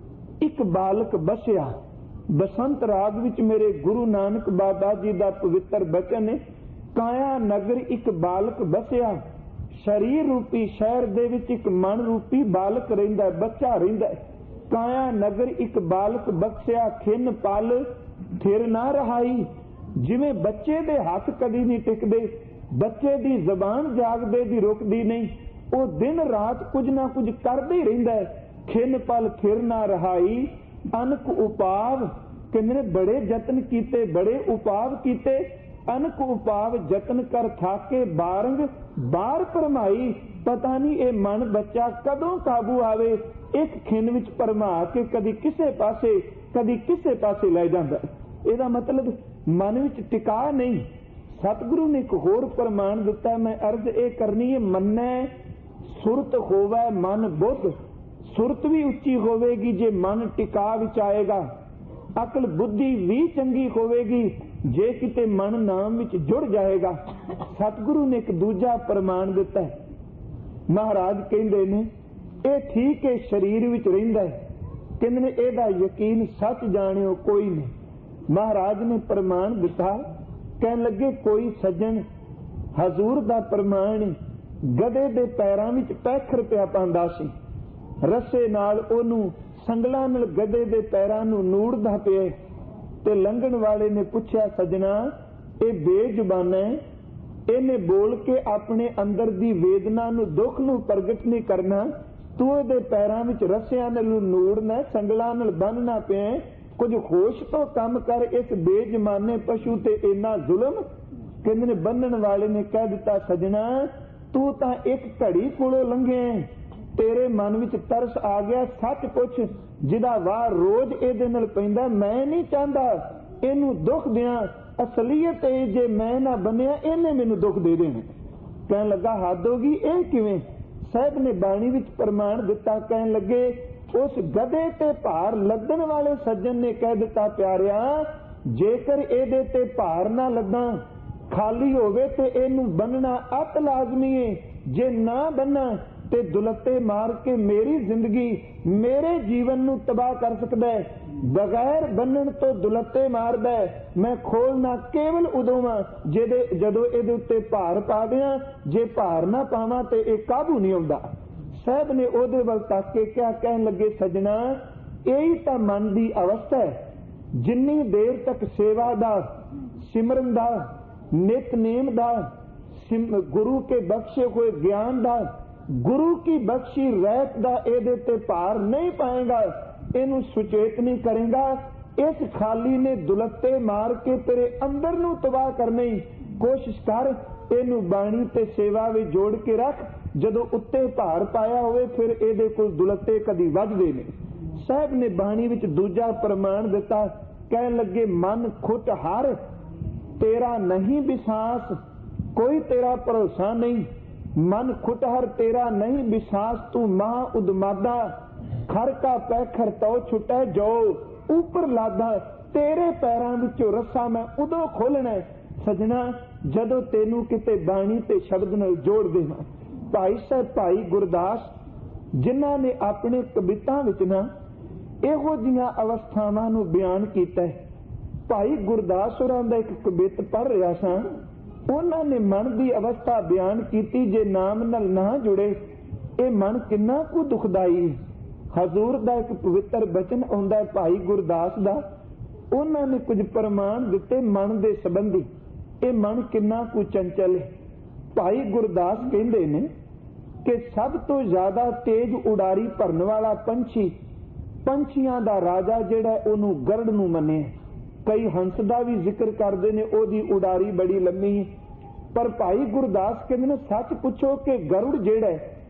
ਇੱਕ ਬਾਲਕ ਬਸਿਆ। ਬਸੰਤ ਰਾਗ ਵਿੱਚ ਮੇਰੇ ਗੁਰੂ ਨਾਨਕ ਬਾਬਾ ਜੀ ਦਾ ਪਵਿੱਤਰ ਬਚਨ ਹੈ, ਕਾਇਆ ਨਗਰ ਇੱਕ ਬਾਲਕ ਬਸਿਆ। ਸਰੀਰ ਰੂਪੀ ਸ਼ਹਿਰ ਦੇ ਵਿੱਚ ਇੱਕ ਮਨ ਰੂਪੀ ਬਾਲਕ ਰਹਿੰਦਾ, ਬੱਚਾ ਰਹਿੰਦਾ। ਕਾਇਆ ਨਗਰ ਇੱਕ ਬਾਲਕ ਬਖਸ਼ਿਆ, ਖਿੰਨ ਪਲ ਥਿਰ ਨਾ ਰਹਾਈ। ਜਿਵੇਂ ਬੱਚੇ ਦੇ ਹੱਥ ਕਦੀ ਨਹੀਂ ਟਿਕਦੇ, ਬੱਚੇ ਦੀ ਜ਼ਬਾਨ ਜਾਗਦੇ ਦੀ ਰੁਕਦੀ ਨਹੀਂ, ਉਹ ਦਿਨ ਰਾਤ ਕੁਝ ਨਾ ਕੁਝ ਕਰਦੇ ਹੀ ਰਹਿੰਦਾ ਹੈ। ਖਿੰਨ ਪਲ ਥਿਰ ਨਾ ਰਹਾਈ, ਅਨਕ ਉਪਾਵ। ਕਹਿੰਦੇ ਨੇ ਬੜੇ ਯਤਨ ਕੀਤੇ, ਬੜੇ ਉਪਾਵ ਕੀਤੇ, ਅਨਕ ਉਪਾਵ ਯਤਨ ਕਰ ਥਾਕੇ ਬਾਰੰਗ ਬਾਹਰ ਭਰਮਾਈ। ਪਤਾ ਨਹੀਂ ਇਹ ਮਨ ਬੱਚਾ ਕਦੋਂ ਕਾਬੂ ਆਵੇ, ਇੱਕ ਖਿੰਨ ਵਿੱਚ ਭਰਮਾ ਕੇ ਕਦੀ ਕਿਸੇ ਪਾਸੇ ਕਦੀ ਕਿਸੇ ਪਾਸੇ ਲੈ ਜਾਂਦਾ। ਇਹਦਾ ਮਤਲਬ ਮਨ ਵਿੱਚ ਟਿਕਾ ਨਹੀਂ। ਸਤਿਗੁਰੂ ਨੇ ਇੱਕ ਹੋਰ ਪ੍ਰਮਾਣ ਦਿੱਤਾ, ਮੈਂ ਅਰਜ਼ ਇਹ ਕਰਨੀ ਹੈ, ਮੰਨੈ ਸੁਰਤ ਹੋਵੇ ਮਨ ਬੁੱਧ। ਸੁਰਤ ਵੀ ਉੱਚੀ ਹੋਵੇਗੀ ਜੇ ਮਨ ਟਿਕਾ ਵਿੱਚ ਆਏਗਾ, ਅਕਲ ਬੁੱਧੀ ਵੀ ਚੰਗੀ ਹੋਵੇਗੀ ਜੇ ਕਿਤੇ ਮਨ ਨਾਮ ਵਿੱਚ ਜੁੜ ਜਾਏਗਾ। ਸਤਿਗੁਰੂ ਨੇ ਇੱਕ ਦੂਜਾ ਪ੍ਰਮਾਣ ਦਿੱਤਾ, ਮਹਾਰਾਜ ਕਹਿੰਦੇ ਨੇ ਇਹ ਠੀਕ ਹੈ ਸਰੀਰ ਵਿੱਚ ਰਹਿੰਦਾ ਹੈ, ਕਹਿੰਦੇ ਨੇ ਇਹਦਾ ਯਕੀਨ ਸੱਚ ਜਾਣਿਓ ਕੋਈ ਨਹੀਂ। ਮਹਾਰਾਜ ਨੇ ਪ੍ਰਮਾਣ ਦਿੱਤਾ, ਕਹਿਣ ਲੱਗੇ ਕੋਈ ਸੱਜਣ ਹਜ਼ੂਰ ਦਾ ਪ੍ਰਮਾਣ ਗਧੇ ਦੇ ਪੈਰਾਂ ਵਿੱਚ ਪੈਖਰ ਪਿਆ ਪਾਉਂਦਾ ਸੀ, ਰੱਸੇ ਨਾਲ ਉਹਨੂੰ ਸੰਗਲਾਂ ਨਾਲ ਗਧੇ ਦੇ ਪੈਰਾਂ ਨੂੰ ਨੂੜਦਾ ਪਿਆ। ਤੇ ਲੰਘਣ ਵਾਲੇ ਨੇ ਪੁੱਛਿਆ, ਸੱਜਣਾ ਇਹ ਬੇਜ਼ੁਬਾਨ ਹੈ, ਇਹਨੇ ਬੋਲ ਕੇ ਆਪਣੇ ਅੰਦਰ ਦੀ ਵੇਦਨਾ ਨੂੰ ਦੁੱਖ ਨੂੰ ਪ੍ਰਗਟ ਨਹੀਂ ਕਰਨਾ, ਤੂੰ ਇਹਦੇ ਪੈਰਾਂ ਵਿੱਚ ਰੱਸਿਆਂ ਨਾਲ ਨੂੜਨਾ, ਸੰਗਲਾਂ ਨਾਲ ਬੰਨਣਾ ਪਿਆ, ਕੁਝ ਹੋਸ਼ ਤੋਂ ਕੰਮ ਕਰ, ਇਸ ਬੇਜ਼ਮਾਨੇ ਪਸ਼ੂ ਤੇ ਇੰਨਾ ਜ਼ੁਲਮ। ਕਹਿੰਦੇ ਨੇ ਬੰਨਣ ਵਾਲੇ ਨੇ ਕਹਿ ਦਿੱਤਾ, ਸੱਜਣਾ ਤੂੰ ਤਾਂ ਇੱਕ ਘੜੀ ਕੋਲੋਂ ਲੰਘਿਆ, ਤੇਰੇ ਮਨ ਵਿੱਚ ਤਰਸ ਆ ਗਿਆ, ਸੱਚ ਪੁੱਛ ਜਿਹਦਾ ਵਾਹ ਰੋਜ਼ ਇਹਦੇ ਨਾਲ ਪੈਂਦਾ, ਮੈਂ ਨਹੀਂ ਚਾਹੁੰਦਾ ਇਹਨੂੰ ਦੁੱਖ ਦਿਆਂ, ਅਸਲੀਅਤ ਇਹ ਜੇ ਮੈਂ ਨਾ ਬੰਨਿਆ ਇਹਨੇ ਮੈਨੂੰ ਦੁੱਖ ਦੇ ਦੇਣਾ। ਕਹਿਣ ਲੱਗਾ ਹੱਦ ਹੋ ਗਈ, ਇਹ ਕਿਵੇਂ? ਸਾਹਿਬ ਨੇ ਬਾਣੀ ਵਿੱਚ ਪ੍ਰਮਾਣ ਦਿੱਤਾ, ਕਹਿਣ ਲੱਗੇ ਉਸ ਗਧੇ ਤੇ ਭਾਰ ਲੱਦਣ ਵਾਲੇ ਸੱਜਣ ਨੇ ਕਹਿ ਦਿੱਤਾ, ਪਿਆਰਿਆ ਜੇਕਰ ਇਹਦੇ ਤੇ ਭਾਰ ਨਾ ਲੱਦਾਂ, ਖਾਲੀ ਹੋਵੇ ਤੇ ਇਹਨੂੰ ਬੰਨਣਾ ਅਤ ਲਾਜ਼ਮੀ ਹੈ, ਜੇ ਨਾ ਬੰਨਾ ਤੇ ਦੁਲੱਤੇ ਮਾਰ ਕੇ ਮੇਰੀ ਜ਼ਿੰਦਗੀ ਮੇਰੇ ਜੀਵਨ ਨੂੰ ਤਬਾਹ ਕਰ ਸਕਦਾ ਹੈ। ਬਗੈਰ ਬੰਨਣ ਤੋਂ ਦੁਲੱਤੇ ਮਾਰਦਾ ਮੈਂ ਖੋਲਣਾ ਕੇਵਲ ਉਦੋਂ ਆ ਜਿਹਦੇ ਜਦੋਂ ਇਹਦੇ ਉੱਤੇ ਭਾਰ ਪਾ ਦਿਆਂ। ਜੇ ਭਾਰ ਨਾ ਪਾਵਾਂ ਤੇ ਇਹ ਕਾਬੂ ਨਹੀਂ ਆਉਂਦਾ। ਸਾਹਿਬ ਨੇ ਉਹਦੇ ਵੱਲ ਤੱਕ ਕੇ ਕਿਹਾ, ਕਹਿਣ ਲੱਗੇ ਸੱਜਣਾ, ਇਹੀ ਤਾਂ ਮਨ ਦੀ ਅਵਸਥਾ ਹੈ। ਜਿੰਨੀ ਦੇਰ ਤੱਕ ਸੇਵਾ ਦਾ, ਸਿਮਰਨ ਦਾ, ਨਿਤਨੇਮ ਦਾ, ਗੁਰੂ ਕੇ ਬਖਸ਼ੇ ਹੋਏ ਗਿਆਨ ਦਾ, ਗੁਰੂ ਕੀ ਬਖਸ਼ੀ ਰਹਿਤ ਦਾ ਇਹਦੇ ਤੇ ਭਾਰ ਨਹੀਂ ਪਾਏਗਾ, ਇਹਨੂੰ ਸੁਚੇਤ ਨਹੀਂ ਕਰੇਗਾ, ਇਸ ਖਾਲੀ ਨੇ ਦੁਲੱਤੇ ਮਾਰ ਕੇ ਤੇਰੇ ਅੰਦਰ ਨੂੰ ਤਬਾਹ ਕਰਨੀ। ਕੋਸ਼ਿਸ਼ ਕਰ ਇਹਨੂੰ ਬਾਣੀ ਤੇ ਸੇਵਾ ਵਿੱਚ ਜੋੜ ਕੇ ਰੱਖ। ਜਦੋਂ ਉੱਤੇ ਭਾਰ ਪਾਇਆ ਹੋਵੇ ਫਿਰ ਇਹਦੇ ਕੋਲ ਦੁਲੱਤੇ ਕਦੀ ਵੱਧਦੇ ਨੇ। ਸਾਹਿਬ ਨੇ ਬਾਣੀ ਵਿੱਚ ਦੂਜਾ ਪ੍ਰਮਾਣ ਦਿੱਤਾ, ਕਹਿਣ ਲੱਗੇ ਮਨ ਖੁੱਟ ਹਰ ਤੇਰਾ ਨਹੀਂ ਵਿਸਾਸ, ਕੋਈ ਤੇਰਾ ਭਰੋਸਾ ਨਹੀਂ। ਮਨ ਖੁੱਟ ਹਰ ਤੇਰਾ ਨਹੀਂ ਵਿਸਾਸ, ਤੂੰ ਮਹਾ ਉਦਮਾਦਾ ਖਰ ਕਾ ਪੈਖਰ ਤੋ ਛੁਟੈ ਜੋ ਉੱਪਰ ਲਾਦਾ। ਤੇਰੇ ਪੈਰਾਂ ਵਿੱਚੋਂ ਰੱਸਾ ਮੈਂ ਉਦੋਂ ਖੋਲਣਾ ਸਜਣਾ ਜਦੋਂ ਤੈਨੂੰ ਕਿਤੇ ਬਾਣੀ ਤੇ ਸ਼ਬਦ ਨਾਲ ਜੋੜ ਦੇਣਾ। ਭਾਈ ਸਾਹਿਬ ਭਾਈ ਗੁਰਦਾਸ ਜਿਨ੍ਹਾਂ ਨੇ ਆਪਣੇ ਕਵਿਤਾ ਵਿੱਚ ਨਾ ਇਹੋ ਜਿਹੀਆਂ ਅਵਸਥਾਵਾਂ ਨੂੰ ਬਿਆਨ ਕੀਤਾ ਹੈ। ਭਾਈ ਗੁਰਦਾਸ ਹੋਰਾਂ ਦਾ ਇੱਕ ਕਵਿਤ ਪੜ੍ਹ ਰਿਹਾ ਸਾਂ, ਉਹਨਾਂ ਨੇ ਮਨ ਦੀ ਅਵਸਥਾ ਬਿਆਨ ਕੀਤੀ, ਜੇ ਨਾਮ ਨਾਲ ਨਾ ਜੁੜੇ ਇਹ ਮਨ ਕਿੰਨਾ ਕੁ ਦੁਖਦਾਈ। ਹਜ਼ੂਰ ਦਾ ਇੱਕ ਪਵਿੱਤਰ ਬਚਨ ਆਉਂਦਾ ਹੈ ਭਾਈ ਗੁਰਦਾਸ ਦਾ, ਉਹਨਾਂ ਨੇ ਕੁਝ ਪ੍ਰਮਾਣ ਦਿੱਤੇ ਮਨ ਦੇ ਸੰਬੰਧੀ, ਇਹ ਮਨ ਕਿੰਨਾ ਕੁ ਚੰਚਲ ਹੈ। ਭਾਈ ਗੁਰਦਾਸ ਕਹਿੰਦੇ ਨੇ ਕਿ ਸਭ ਤੋਂ ਜ਼ਿਆਦਾ ਤੇਜ਼ ਉਡਾਰੀ ਭਰਨ ਵਾਲਾ ਪੰਛੀ, ਪੰਛੀਆਂ ਦਾ ਰਾਜਾ ਜਿਹੜਾ ਉਹਨੂੰ ਗਰੜ ਨੂੰ ਮੰਨੇ। ਕਈ ਹੰਸ ਦਾ ਵੀ ਜ਼ਿਕਰ ਕਰਦੇ ਨੇ, ਉਹਦੀ ਉਡਾਰੀ ਬੜੀ ਲੰਮੀ ਹੈ। ਪਰ ਭਾਈ ਗੁਰਦਾਸ ਕਹਿੰਦੇ ਨੇ ਸੱਚ ਪੁੱਛੋ ਕਿ ਗਰੁੜ ਜਿਹੜਾ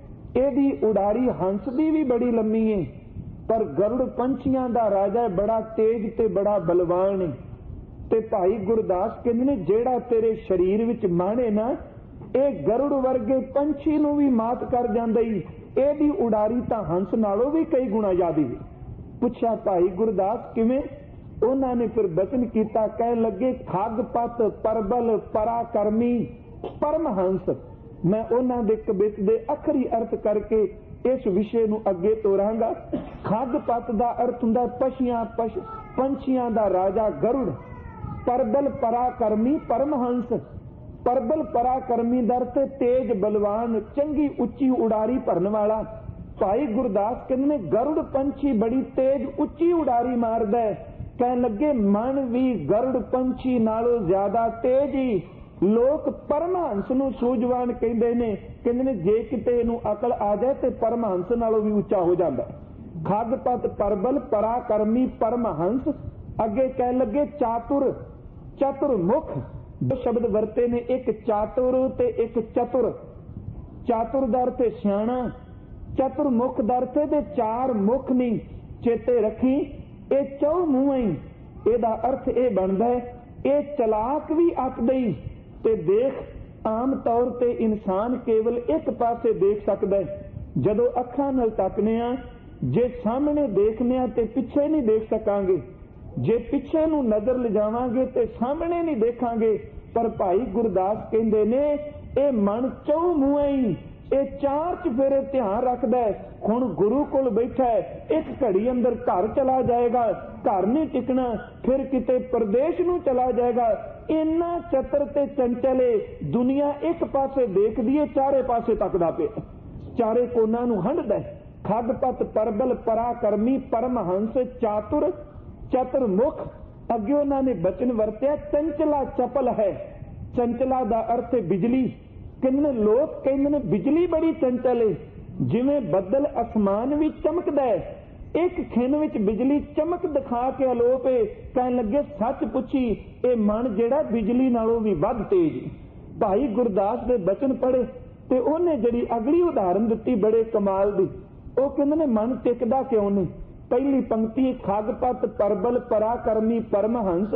ਇਹਦੀ ਉਡਾਰੀ ਹੰਸ ਦੀ ਵੀ ਬੜੀ ਲੰਮੀ ਹੈ, ਪਰ ਗਰੁੜ ਪੰਛੀਆਂ ਦਾ ਰਾਜਾ ਬੜਾ ਤੇਜ਼ ਤੇ ਬੜਾ ਬਲਵਾਨ ਹੈ। ਤੇ ਭਾਈ ਗੁਰਦਾਸ ਕਹਿੰਦੇ ਨੇ ਜਿਹੜਾ ਤੇਰੇ ਸਰੀਰ ਵਿੱਚ ਮਨ ਹੈ ਨਾ, ਇਹ ਗਰੁੜ ਵਰਗੇ ਪੰਛੀ ਨੂੰ ਵੀ ਮਾਤ ਕਰ ਜਾਂਦਾ ਹੀ। ਇਹਦੀ ਉਡਾਰੀ ਤਾਂ ਹੰਸ ਨਾਲੋਂ ਵੀ ਕਈ ਗੁਣਾ ਜ਼ਿਆਦਾ ਹੈ। ਪੁੱਛਿਆ ਭਾਈ ਗੁਰਦਾਸ ਕਿਵੇਂ? ਉਹਨਾਂ ਨੇ ਫਿਰ ਬਚਨ ਕੀਤਾ, ਕਹਿਣ ਲੱਗੇ ਖੱਗ ਪਤ ਪਰਬਲ ਪਰਾਕਰਮੀ ਪਰਮਹੰਸ। ਮੈਂ ਉਹਨਾਂ ਦੇ ਕਵਿਤ ਦੇ ਅਖਰੀ ਅਰਥ ਕਰਕੇ ਇਸ ਵਿਸ਼ੇ ਨੂੰ ਅੱਗੇ ਤੋਰਾਂਗਾ। ਖੱਗ ਪਤ ਦਾ ਅਰਥ ਹੁੰਦਾ ਪਸ਼ੀਆਂ ਪਸ਼ ਪੰਛੀਆਂ ਦਾ ਰਾਜਾ ਗਰੁੜ। ਪਰਬਲ ਪਰਾਕਰਮੀ ਪਰਮਹੰਸ, ਪਰਬਲ ਪਰਾਕਰਮੀ ਦਾ ਅਰਥ ਤੇਜ ਬਲਵਾਨ, ਚੰਗੀ ਉੱਚੀ ਉਡਾਰੀ ਭਰਨ ਵਾਲਾ। ਭਾਈ ਗੁਰਦਾਸ ਕਹਿੰਦੇ ਨੇ ਗਰੁੜ ਪੰਛੀ ਬੜੀ ਤੇਜ਼ ਉੱਚੀ ਉਡਾਰੀ ਮਾਰਦਾ ਹੈ। ਕਹਿਣ ਲੱਗੇ ਮਨ ਵੀ ਗਰੁੜ ਪੰਛੀ ਨਾਲੋਂ ਜ਼ਿਆਦਾ ਤੇਜ਼ ਹੀ। ਲੋਕ ਪਰਮਹੰਸ ਨੂੰ ਸੂਝਵਾਨ ਕਹਿੰਦੇ ਨੇ, ਕਹਿੰਦੇ ਨੇ ਜੇ ਕਿਤੇ ਇਹਨੂੰ ਅਕਲ ਆ ਜਾਏ ਤੇ ਪਰਮਹੰਸ ਨਾਲੋਂ ਵੀ ਉੱਚਾ ਹੋ ਜਾਂਦਾ। ਖੱਗ ਪਤ ਪਰਬਲ ਪਰਾਕਰਮੀ ਪਰਮਹੰਸ। ਅੱਗੇ ਕਹਿਣ ਲੱਗੇ ਚਾਤੁਰ ਚਤੁਰਮੁਖ। ਦੋ ਸ਼ਬਦ ਵਰਤੇ ਨੇ, ਇੱਕ ਚਾਤੁਰ ਤੇ ਇੱਕ ਚਤੁਰ। ਚਾਤੁਰ ਦਾ ਅਰਥ ਸਿਆਣਾ, ਚਤੁਰਮੁਖ ਦਾ ਅਰਥ ਦੇ ਚਾਰ ਮੁਖ ਨਹੀਂ। ਚੇਤੇ ਰੱਖੀ ਇਹ ਚੌ ਮੂੰਹ ਹੀ, ਇਹਦਾ ਅਰਥ ਇਹ ਬਣਦਾ ਹੈ ਇਹ ਚਲਾਕ ਵੀ ਅੱਕਦਾ ਹੀ। ਤੇ ਦੇਖ ਆਮ ਤੌਰ ਤੇ ਇਨਸਾਨ ਕੇਵਲ ਇੱਕ ਪਾਸੇ ਦੇਖ ਸਕਦਾ ਹੈ। ਜਦੋਂ ਅੱਖਾਂ ਨਾਲ ਤੱਕਨੇ ਆ, ਜੇ ਸਾਹਮਣੇ ਦੇਖਨੇ ਆ ਤੇ ਪਿੱਛੇ ਨਹੀਂ ਦੇਖ ਸਕਾਂਗੇ, ਜੇ ਪਿੱਛੇ ਨੂੰ ਨਜ਼ਰ ਲਿਜਾਵਾਂਗੇ ਤੇ ਸਾਹਮਣੇ ਨਹੀਂ ਦੇਖਾਂਗੇ। ਪਰ ਭਾਈ ਗੁਰਦਾਸ ਕਹਿੰਦੇ ਨੇ ਇਹ ਮਨ ਚੌ ਮੂੰਹ ਹੀ, ਇਹ ਚਾਰ ਚਫੇਰੇ ਧਿਆਨ ਰੱਖਦਾ ਹੈ। ਹੁਣ ਗੁਰੂ ਕੋਲ ਬੈਠਾ ਹੈ, ਇੱਕ ਘੜੀ ਅੰਦਰ ਘਰ ਚਲਾ ਜਾਏਗਾ, ਘਰ ਨਹੀਂ ਟਿਕਣਾ, ਫਿਰ ਕਿਤੇ ਪ੍ਰਦੇਸ਼ ਨੂੰ ਚਲਾ ਜਾਏਗਾ। ਇੰਨਾ ਚਤਰ ਤੇ ਚੰਚਲੇ, ਦੁਨੀਆ ਇੱਕ ਪਾਸੇ ਦੇਖਦੀ ਹੈ, ਚਾਰੇ ਪਾਸੇ ਤੱਕਦਾ ਪਿਆ, ਚਾਰੇ ਕੋਨਾਂ ਨੂੰ ਹੰਢਦਾ। ਖੱਗ ਪਤ ਪਰਬਲ ਪਰਾਕਰਮੀ ਪਰਮਹੰਸ ਚਾਤੁਰ ਚਤੁਰਮੁਖ। ਅੱਗੇ ਉਹਨਾਂ ਨੇ ਬਚਨ ਵਰਤਿਆ ਚੰਚਲਾ ਚਪਲ ਹੈ। ਚੰਚਲਾ ਦਾ ਅਰਥ ਹੈ ਬਿਜਲੀ। ਕਹਿੰਦੇ ਲੋਕ ਕਹਿੰਦੇ ਨੇ ਬਿਜਲੀ ਬੜੀ ਚੰਚਲ ਹੈ, ਜਿਵੇਂ ਬੱਦਲ ਅਸਮਾਨ ਵੀ ਚਮਕਦਾ ਹੈ, ਇੱਕ ਖਿੰਨ ਵਿੱਚ ਬਿਜਲੀ ਚਮਕ ਦਿਖਾ ਕੇ ਅਲੋਪ ਹੈ। ਕਹਿਣ ਲੱਗੇ ਸੱਚ ਪੁੱਛੀ ਇਹ ਮਨ ਜਿਹੜਾ ਬਿਜਲੀ ਨਾਲੋਂ ਵੀ ਵੱਧ ਤੇਜ਼। ਭਾਈ ਗੁਰਦਾਸ ਦੇ ਬਚਨ ਪੜ੍ਹੇ ਤੇ ਉਹਨੇ ਜਿਹੜੀ ਅਗਲੀ ਉਦਾਹਰਨ ਦਿੱਤੀ ਬੜੇ ਕਮਾਲ ਦੀ। ਉਹ ਕਹਿੰਦੇ ਨੇ ਮਨ ਟਿਕਦਾ ਕਿਉਂ ਨਹੀਂ? ਪਹਿਲੀ ਪੰਕਤੀ ਖੱਗ ਪਤ ਪਰਬਲ ਪਰਾਕਰਮੀ ਪਰਮਹੰਸ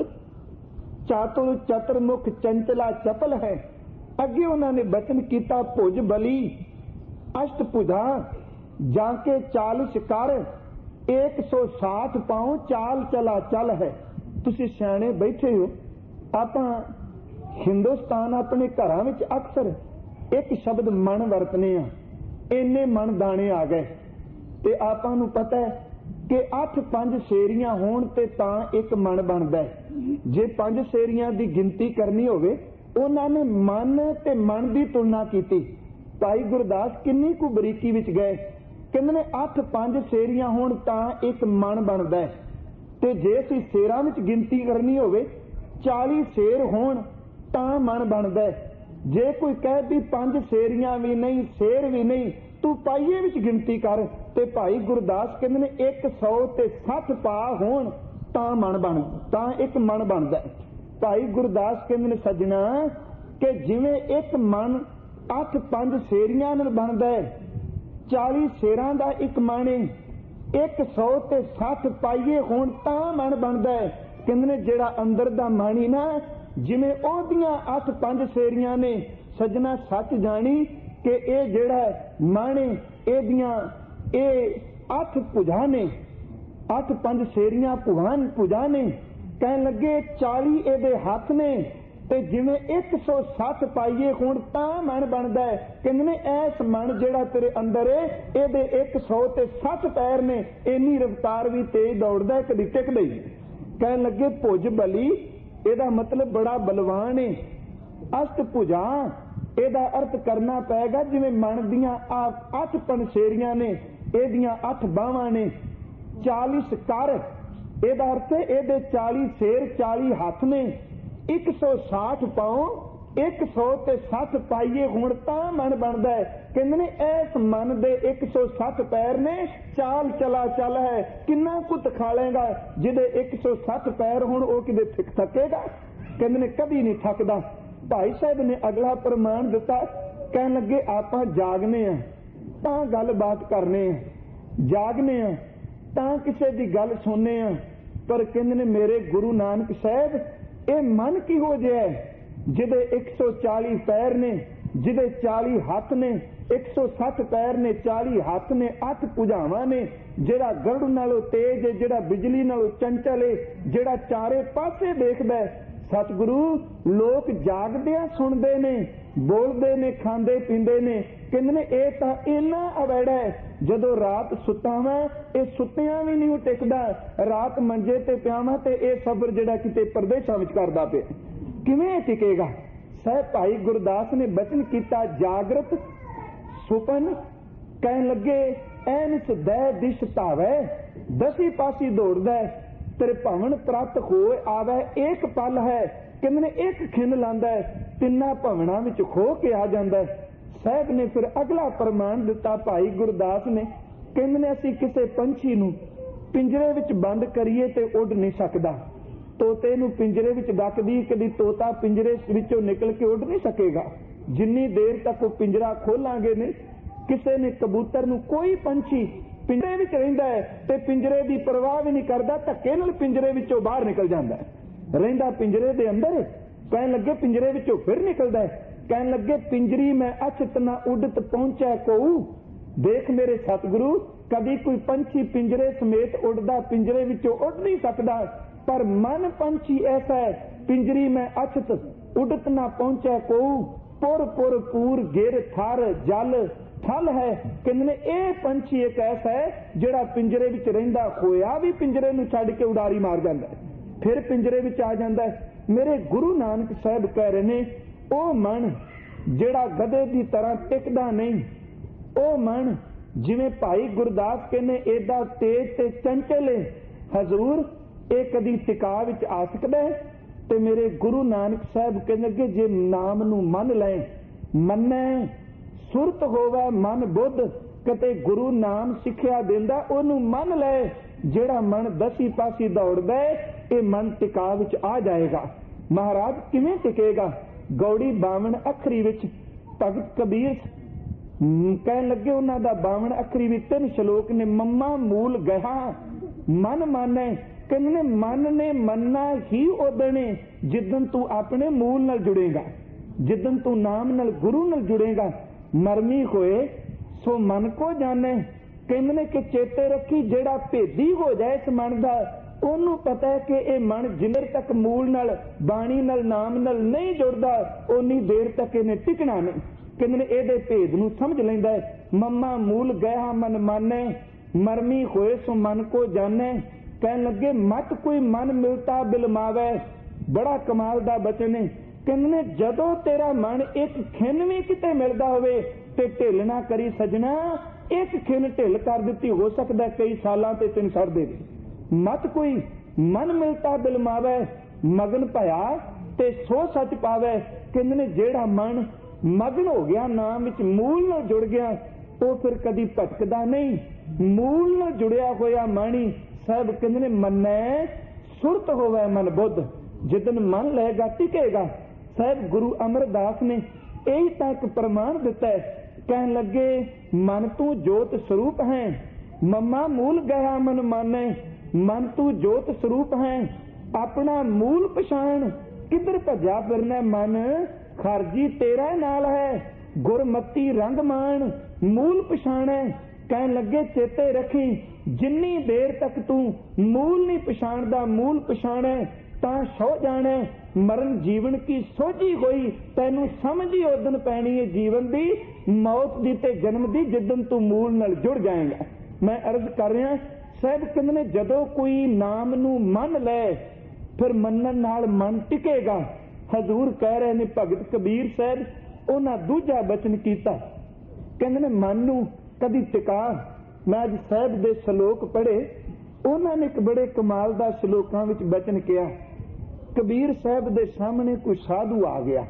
ਚਾਤੁਰ ਚਤੁਰਮੁਖ ਚੰਚਲਾ ਚਪਲ ਹੈ। ਅੱਗੇ ਉਹਨਾਂ ਨੇ ਬਚਨ ਕੀਤਾ ਭੁਜ ਬਲੀ ਅਸ਼ਟ ਭੁਜਾ ਜਾਂ ਕੇ ਚਾਲੀਸ ਕਰ ਇੱਕ ਸੌ ਸਾਠ ਪਾਉ ਚਾਲ ਚਲਾ ਚੱਲ ਹੈ। ਤੁਸੀਂ ਸਿਆਣੇ ਬੈਠੇ ਹੋ, ਆਪਾਂ ਹਿੰਦੁਸਤਾਨ ਆਪਣੇ ਘਰਾਂ ਵਿੱਚ ਅਕਸਰ ਇੱਕ ਸ਼ਬਦ ਮਨ ਵਰਤਨੇ ਆ। ਇੰਨੇ ਮਨ ਦਾਣੇ ਆ ਗਏ। ਤੇ ਆਪਾਂ ਨੂੰ ਪਤਾ ਹੈ ਕਿ ਅੱਠ ਪੰਜ ਸੇਰੀਆਂ ਹੋਣ ਤੇ ਤਾਂ ਇੱਕ ਮਨ ਬਣਦਾ ਹੈ। ਜੇ ਪੰਜ ਸੇਰੀਆਂ ਦੀ ਗਿਣਤੀ ਕਰਨੀ ਹੋਵੇ, ਉਹਨਾਂ ਨੇ ਮਨ ਤੇ ਮਨ ਦੀ ਤੁਲਨਾ ਕੀਤੀ। ਭਾਈ ਗੁਰਦਾਸ ਕਿੰਨੀ ਕੁ ਬਰੀਕੀ ਵਿੱਚ ਗਏ। ਕਹਿੰਦੇ ਨੇ ਅੱਠ ਪੰਜ ਸੇਰੀਆਂ ਹੋਣ ਤਾਂ ਇੱਕ ਮਨ ਬਣਦਾ ਹੈ। ਤੇ ਜੇ ਅਸੀਂ ਸੇਰਾਂ ਵਿੱਚ ਗਿਣਤੀ ਕਰਨੀ ਹੋਵੇ, ਚਾਲੀ ਸੇਰ ਹੋਣ ਤਾਂ ਮਨ ਬਣਦਾ ਹੈ। ਜੇ ਕੋਈ ਕਹੇ ਵੀ ਪੰਜ ਸੇਰੀਆਂ ਵੀ ਨਹੀਂ, ਸੇਰ ਵੀ ਨਹੀਂ, ਤੂੰ ਪਾਈਏ ਵਿੱਚ ਗਿਣਤੀ ਕਰ, ਤੇ ਭਾਈ ਗੁਰਦਾਸ ਕਹਿੰਦੇ ਨੇ ਇੱਕ ਸੌ ਤੇ ਸੱਠ ਪਾ ਹੋਣ ਤਾਂ ਮਨ ਬਣ ਤਾਂ ਇੱਕ ਮਨ ਬਣਦਾ ਹੈ। ਭਾਈ ਗੁਰਦਾਸ ਕਹਿੰਦੇ ਨੇ ਸੱਜਣਾ ਕਿ ਜਿਵੇਂ ਇੱਕ ਮਨ ਅੱਠ ਪੰਜ ਸੇਰੀਆਂ ਨਾਲ ਬਣਦਾ ਹੈ, ਚਾਲੀ ਸੇਰਾਂ ਦਾ ਇੱਕ ਮਨ ਹੈ, ਇੱਕ ਸੌ ਤੇ ਸੱਠ ਪਾਈਏ ਹੋਣ ਤਾਂ ਮਨ ਬਣਦਾ ਹੈ। ਕਹਿੰਦੇ ਨੇ ਜਿਹੜਾ ਅੰਦਰ ਦਾ ਮਨ ਹੀ ਨਾ, ਜਿਵੇਂ ਉਹਦੀਆਂ ਅੱਠ ਪੰਜ ਸੇਰੀਆਂ ਨੇ, ਸੱਜਣਾ ਸੱਚ ਜਾਣੀ ਕਿ ਇਹ ਜਿਹੜਾ ਮਨ ਇਹਦੀਆਂ ਇਹ ਅੱਠ ਭੁਜਾਂ ਨੇ, ਅੱਠ ਪੰਜ ਸੇਰੀਆਂ ਭੁਜਾਂ ਭੁਜਾਂ ਨੇ। ਕਹਿਣ ਲੱਗੇ ਚਾਲੀ ਇਹਦੇ ਹੱਥ ਨੇ, ਤੇ ਜਿਵੇਂ ਇੱਕ ਸੌ ਸੱਠ ਪਾਈਏ ਹੁਣ ਤਾਂ ਮਨ ਬਣਦਾ ਹੈ। ਕਹਿੰਦੇ ਨੇ ਐਸ ਮਨ ਜਿਹੜਾ ਤੇਰੇ ਅੰਦਰ ਹੈ, ਇਹਦੇ ਇੱਕ ਸੌ ਤੇ ਸੱਠ ਪੈਰ ਨੇ, ਇੰਨੀ ਰਫਤਾਰ ਵੀ ਤੇਜ਼ ਦੌੜਦਾ, ਕਦੀ ਟਿਕਦਾ ਹੀ। ਕਹਿਣ ਲੱਗੇ ਭੁਜ ਬਲੀ, ਇਹਦਾ ਮਤਲਬ ਬੜਾ ਬਲਵਾਨ ਹੈ। ਅਸ਼ਟ ਭੁਜਾਂ ਇਹਦਾ ਅਰਥ ਕਰਨਾ ਪਏਗਾ ਜਿਵੇਂ ਮਨ ਦੀਆਂ ਅੱਠ ਪੰਸੇਰੀਆਂ ਨੇ, ਇਹਦੀਆਂ ਅੱਠ ਬਾਹਾਂ ਨੇ। ਚਾਲੀਸ ਕਰ ਇਹਦਾ ਅਰਥ ਇਹਦੇ ਚਾਲੀ ਸੇਰ, ਚਾਲੀ ਹੱਥ ਨੇ, ਇੱਕ ਸੌ ਸਾਠ ਪਾਉ, ਇੱਕ ਸੌ ਤੇ ਸੱਠ ਪਾਈਏ ਹੁਣ ਤਾਂ ਮਨ ਬਣਦਾ ਹੈ। ਕਹਿੰਦੇ ਨੇ ਇਸ ਮਨ ਦੇ ਇੱਕ ਸੌ ਸੱਠ ਪੈਰ ਨੇ, ਚਾਲ ਚਲਾ ਚੱਲ ਹੈ, ਕਿੰਨਾ ਕੁ ਖਾ ਲੇਗਾ। ਜਿਹਦੇ ਇੱਕ ਸੌ ਸੱਠ ਪੈਰ ਹੁਣ ਉਹ ਕਿਤੇ ਥਿਕ ਥੱਕੇਗਾ? ਕਹਿੰਦੇ ਨੇ ਕਦੀ ਨਹੀਂ ਥੱਕਦਾ। ਭਾਈ ਸਾਹਿਬ ਨੇ ਅਗਲਾ ਪ੍ਰਮਾਣ ਦਿੱਤਾ। ਕਹਿਣ ਲੱਗੇ ਆਪਾਂ ਜਾਗਨੇ ਆ ਤਾਂ ਗੱਲਬਾਤ ਕਰਨੇ ਆ, ਜਾਗਨੇ ਆ ਤਾਂ ਕਿਸੇ ਦੀ ਗੱਲ ਸੁਣਨੇ ਆ। ਪਰ ਕਹਿੰਦੇ ਨੇ ਮੇਰੇ ਗੁਰੂ ਨਾਨਕ ਸਾਹਿਬ, ਇਹ ਮਨ ਕਿਹੋ ਜਿਹਾ ਹੈ ਜਿਹਦੇ ਇੱਕ ਸੌ ਚਾਲੀ ਪੈਰ ਨੇ, ਜਿਹਦੇ ਚਾਲੀ ਹੱਥ ਨੇ, ਇੱਕ ਸੌ ਸੱਠ ਪੈਰ ਨੇ, ਚਾਲੀ ਹੱਥ ਨੇ, ਅੱਠ ਭੁਜਾਵਾਂ ਨੇ, ਜਿਹੜਾ ਗਰੜ ਨਾਲੋਂ ਤੇਜ ਹੈ, ਜਿਹੜਾ ਬਿਜਲੀ ਨਾਲੋਂ ਚੰਚਲ ਹੈ, ਜਿਹੜਾ ਚਾਰੇ ਪਾਸੇ ਦੇਖਦਾ ਹੈ। ਸਤਿਗੁਰੂ ਲੋਕ ਜਾਗਦਿਆਂ ਸੁਣਦੇ ਨੇ, ਬੋਲਦੇ ਨੇ, ਖਾਂਦੇ ਪੀਂਦੇ ਨੇ। ਕਹਿੰਦੇ ਨੇ ਇਹ ਤਾਂ ਇੰਨਾ ਅਵੈੜਾ ਹੈ, ਜਦੋਂ ਰਾਤ ਸੁੱਤਾ ਵਾਂ ਇਹ ਸੁੱਤਿਆਂ ਵੀ ਨਹੀਂ ਟਿਕਦਾ, ਰਾਤ ਮੰਜੇ ਤੇ ਪਿਆਵਾਂ ਤੇ ਇਹ ਸਬਰ ਜਿਹੜਾ ਕਿਤੇ ਪਰਦੇਸਾਂ ਵਿੱਚ ਕਰਦਾ ਪਿਆ, ਕਿਵੇਂ ਟਿਕੇਗਾ? ਸਾਹਿਬ ਭਾਈ ਗੁਰਦਾਸ ਨੇ ਬਚਨ ਕੀਤਾ, ਜਾਗਰਤ ਸੁਪਨ। ਕਹਿਣ ਲੱਗੇ ਐਨਸ ਦੈ ਦਿਸ਼ ਧਾਵੈ, ਦਸੀ ਪਾਸੀ ਦੌੜਦਾ, ਤੇਰੇ ਭਵਨ ਪ੍ਰਾਪਤ ਹੋਏ ਆਵੇ ਇੱਕ ਪਲ ਹੈ। ਕਹਿੰਦੇ ਨੇ ਇੱਕ ਖਿੰਨ ਲਾਂਦਾ, ਤਿੰਨਾਂ ਭਵਨਾਂ ਵਿੱਚ ਖੋ ਕੇ ਆ ਜਾਂਦਾ। ਸਾਹਿਬ ਨੇ ਫਿਰ ਅਗਲਾ ਪ੍ਰਮਾਣ ਦਿੱਤਾ ਭਾਈ ਗੁਰਦਾਸ ਨੇ। ਕਹਿੰਦੇ ਨੇ ਅਸੀਂ ਕਿਸੇ ਪੰਛੀ ਨੂੰ ਪਿੰਜਰੇ ਵਿੱਚ ਬੰਦ ਕਰੀਏ ਤੇ ਉੱਡ ਨਹੀਂ ਸਕਦਾ। ਤੋਤੇ ਨੂੰ ਪਿੰਜਰੇ ਵਿੱਚ ਡੱਕਦੀ, ਕਦੀ ਤੋਤਾ ਪਿੰਜਰੇ ਵਿੱਚੋਂ ਨਿਕਲ ਕੇ ਉੱਡ ਨਹੀਂ ਸਕੇਗਾ। ਜਿੰਨੀ ਦੇਰ ਤੱਕ ਉਹ ਪਿੰਜਰਾ ਖੋਲਾਂਗੇ ਨਹੀਂ, ਕਿਸੇ ਨੇ ਕਬੂਤਰ ਨੂੰ, ਕੋਈ ਪੰਛੀ ਪਿੰਜਰੇ ਵਿੱਚ ਰਹਿੰਦਾ ਹੈ ਤੇ ਪਿੰਜਰੇ ਦੀ ਪਰਵਾਹ ਵੀ ਨਹੀਂ ਕਰਦਾ, ਧੱਕੇ ਨਾਲ ਪਿੰਜਰੇ ਵਿੱਚੋਂ ਬਾਹਰ ਨਿਕਲ ਜਾਂਦਾ ਹੈ। ਰਹਿੰਦਾ ਪਿੰਜਰੇ ਦੇ ਅੰਦਰ, ਕਹਿਣ ਲੱਗੇ ਪਿੰਜਰੇ ਵਿੱਚੋਂ ਫਿਰ ਨਿਕਲਦਾ ਹੈ। ਕਹਿਣ ਲੱਗੇ ਪਿੰਜਰੀ ਮੈਂ ਅਛਤ ਨਾ ਉਡਤ ਪਹੁੰਚੈ ਕੋਊ। ਦੇਖ ਮੇਰੇ ਸਤਿਗੁਰੂ, ਕਦੀ ਕੋਈ ਪੰਛੀ ਪਿੰਜਰੇ ਸਮੇਤ ਉੱਡਦਾ ਪਿੰਜਰੇ ਵਿੱਚੋਂ ਉੱਡ ਨਹੀਂ ਸਕਦਾ, ਪਰ ਮਨ ਪੰਛੀ ਐਸਾ ਹੈ, ਪਿੰਜਰੀ ਮੈਂ ਅਛਤ ਉਡਤ ਨਾ ਪਹੁੰਚੈ ਕੋਊ। ਪੁਰ ਪੁਰ ਪੂਰ ਗਿਰ ਥਰ ਜਲ ਥਲ ਹੈ। ਕਹਿੰਦੇ ਨੇ ਇਹ ਪੰਛੀ ਇੱਕ ਐਸਾ ਹੈ ਜਿਹੜਾ ਪਿੰਜਰੇ ਵਿੱਚ ਰਹਿੰਦਾ ਹੋਇਆ ਵੀ ਪਿੰਜਰੇ ਨੂੰ ਛੱਡ ਕੇ ਉਡਾਰੀ ਮਾਰ ਜਾਂਦਾ, ਫਿਰ ਪਿੰਜਰੇ ਵਿੱਚ ਆ ਜਾਂਦਾ। ਮੇਰੇ ਗੁਰੂ ਨਾਨਕ ਸਾਹਿਬ ਕਹਿ ਰਹੇ ਨੇ ਉਹ ਮਨ ਜਿਹੜਾ ਗਧੇ ਦੀ ਤਰ੍ਹਾਂ ਟਿਕਦਾ ਨਹੀਂ, ਉਹ ਮਨ ਜਿਵੇਂ ਭਾਈ ਗੁਰਦਾਸ ਕਹਿੰਦੇ ਏਦਾਂ ਤੇਜ ਤੇ ਚੰਚਲ ਹੈ, ਹਜ਼ੂਰ ਇਹ ਕਦੀ ਟਿਕਾ ਵਿੱਚ ਆ ਸਕਦਾ ਹੈ? ਤੇ ਮੇਰੇ ਗੁਰੂ ਨਾਨਕ ਸਾਹਿਬ ਕਹਿੰਦੇ ਕਿ ਜੇ ਨਾਮ ਨੂੰ ਮੰਨ ਲੈ, ਮੰਨੈ ਸੁਰਤ ਹੋਵੇ ਮਨ ਬੁੱਧ, ਕਿਤੇ ਗੁਰੂ ਨਾਮ ਸਿੱਖਿਆ ਦਿੰਦਾ, ਉਹਨੂੰ ਮੰਨ ਲੈ। ਜਿਹੜਾ ਮਨ ਦਸੀ ਪਾਸੀ ਦੌੜਦਾ ਇਹ ਮਨ ਟਿਕਾ ਵਿੱਚ ਆ ਜਾਏਗਾ। ਮਹਾਰਾਜ ਕਿਵੇਂ ਟਿਕੇਗਾ? ਗੌੜੀ ਬਾਵਨ ਅੱਖਰੀ ਵਿੱਚ ਭਗਤ ਕਬੀਰ ਕਹਿਣ ਲੱਗੇ ਉਹਨਾਂ ਦਾ ਬਾਵਨ ਅੱਖਰੀ ਵਿੱਚ ਤਿੰਨ ਸ਼ਲੋਕ ਨੇ। ਮੰਮਾ ਮੂਲ ਗਹਾ ਮਨ ਮਾਨੈ। ਕਹਿੰਦੇ ਨੇ ਮਨ ਨੇ ਮੰਨਣਾ ਹੀ ਉਦਣੇ ਜਿੱਦਣ ਤੂੰ ਆਪਣੇ ਮੂਲ ਨਾਲ ਜੁੜੇਗਾ, ਜਿੱਦਣ ਤੂੰ ਨਾਮ ਨਾਲ ਗੁਰੂ ਨਾਲ ਜੁੜੇਗਾ। ਮਰਮੀ ਹੋਏ ਸੋ ਮਨ ਕੋ ਜਾਣੇ। ਕਹਿੰਦੇ ਨੇ ਕਿ ਚੇਤੇ ਰੱਖੀ ਜਿਹੜਾ ਭੇਦੀ ਹੋ ਜਾਏ ਇਸ ਮਨ ਦਾ, ਉਹਨੂੰ ਪਤਾ ਹੈ ਕਿ ਇਹ ਮਨ ਜਿੰਨੇ ਤੱਕ ਮੂਲ ਨਾਲ, ਬਾਣੀ ਨਾਲ, ਨਾਮ ਨਾਲ ਨਹੀਂ ਜੁੜਦਾ, ਉਨੀ ਦੇਰ ਤੱਕ ਇਹਨੇ ਟਿਕਣਾ ਨਹੀਂ। ਕਹਿੰਦੇ ਨੇ ਇਹਦੇ ਭੇਦ ਨੂੰ ਸਮਝ ਲੈਂਦਾ ਹੈ। मम्मा मूल गया मन माने, मरमी होए सो मन को जाने। कहने लगे मत कोई मन मिलता बिलमावे। बड़ा कमाल दा बचन है। कहने जदों तेरा मन एक खिन भी किते मिलदा होवे ते ढिल ना करी सजना, एक खिन ढिल कर दिती हो सकदा कई सालां ते तेन छड़ दे। मत कोई मन मिलता बिलमावे, मगन भया ते सो सच पावे। कहने जेड़ा मन मगन हो गया नाम विच मूल नाल जुड़ गया, वो फिर कदी भटकदा नहीं। मूल नाल जुड़िया होया माणी साहब कहने मन्ने सुरत होवे मन बुद्ध, जिदन मन लेगा टिकेगा। साहब गुरु अमरदास ने यही तक प्रमाण दिता है। कहने लगे मन तू जोत स्वरूप है, मम्मा मूल गया मन माने। मन तू जोत स्वरूप है, अपना मूल पछाण। किधर भजा फिरना मन, खरजी तेरा नाल है। गुरमती रंग मान, मूल पछाणे। कहने लगे चेते रखी, जिन्नी देर तक तू मूल नहीं पछाणदा, मूल पछाणे तां सौ जाने। मरण जीवन की सोझी होई, तैनू समझ ही उदन पैनी है जीवन दी, मौत दी ते जन्म दी, जिदन तू मूल नाल जुड़ जाएगा। मैं अर्ज कर रहा साहब कहने जदों कोई नाम नू मन ले फिर मनन नाल मन टिकेगा। हजूर कह रहे ने भगत कबीर साहब उन्हां दूजा बचन कीता, कहंदे मन नू कदी टिका। मैं अज साहब दे श्लोक पढ़े, उन्हां ने एक बड़े कमाल दा श्लोकां विच बचन किया। कबीर साहब दे सामने कोई साधु आ गया,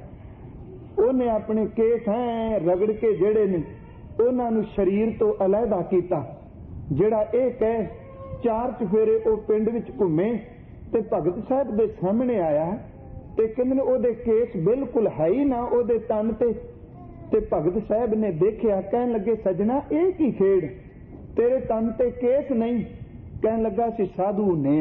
उन्हें अपने केस हैं रगड़ के जेड़े ने उन्हां नू शरीर तो अलहदा कीता। जेड़ा ये कहे चार चफेरे वो पिंड विच घूमे ते भगत साहब दे सामने आया ते कहंदे ओदे केस बिल्कुल है ही ना ओदे तन ते। ते भगत साहब ने देखिया, कहन लगे सजना ये की खेड़, तेरे तन ते केस नहीं। कहन लगा सी साधु ने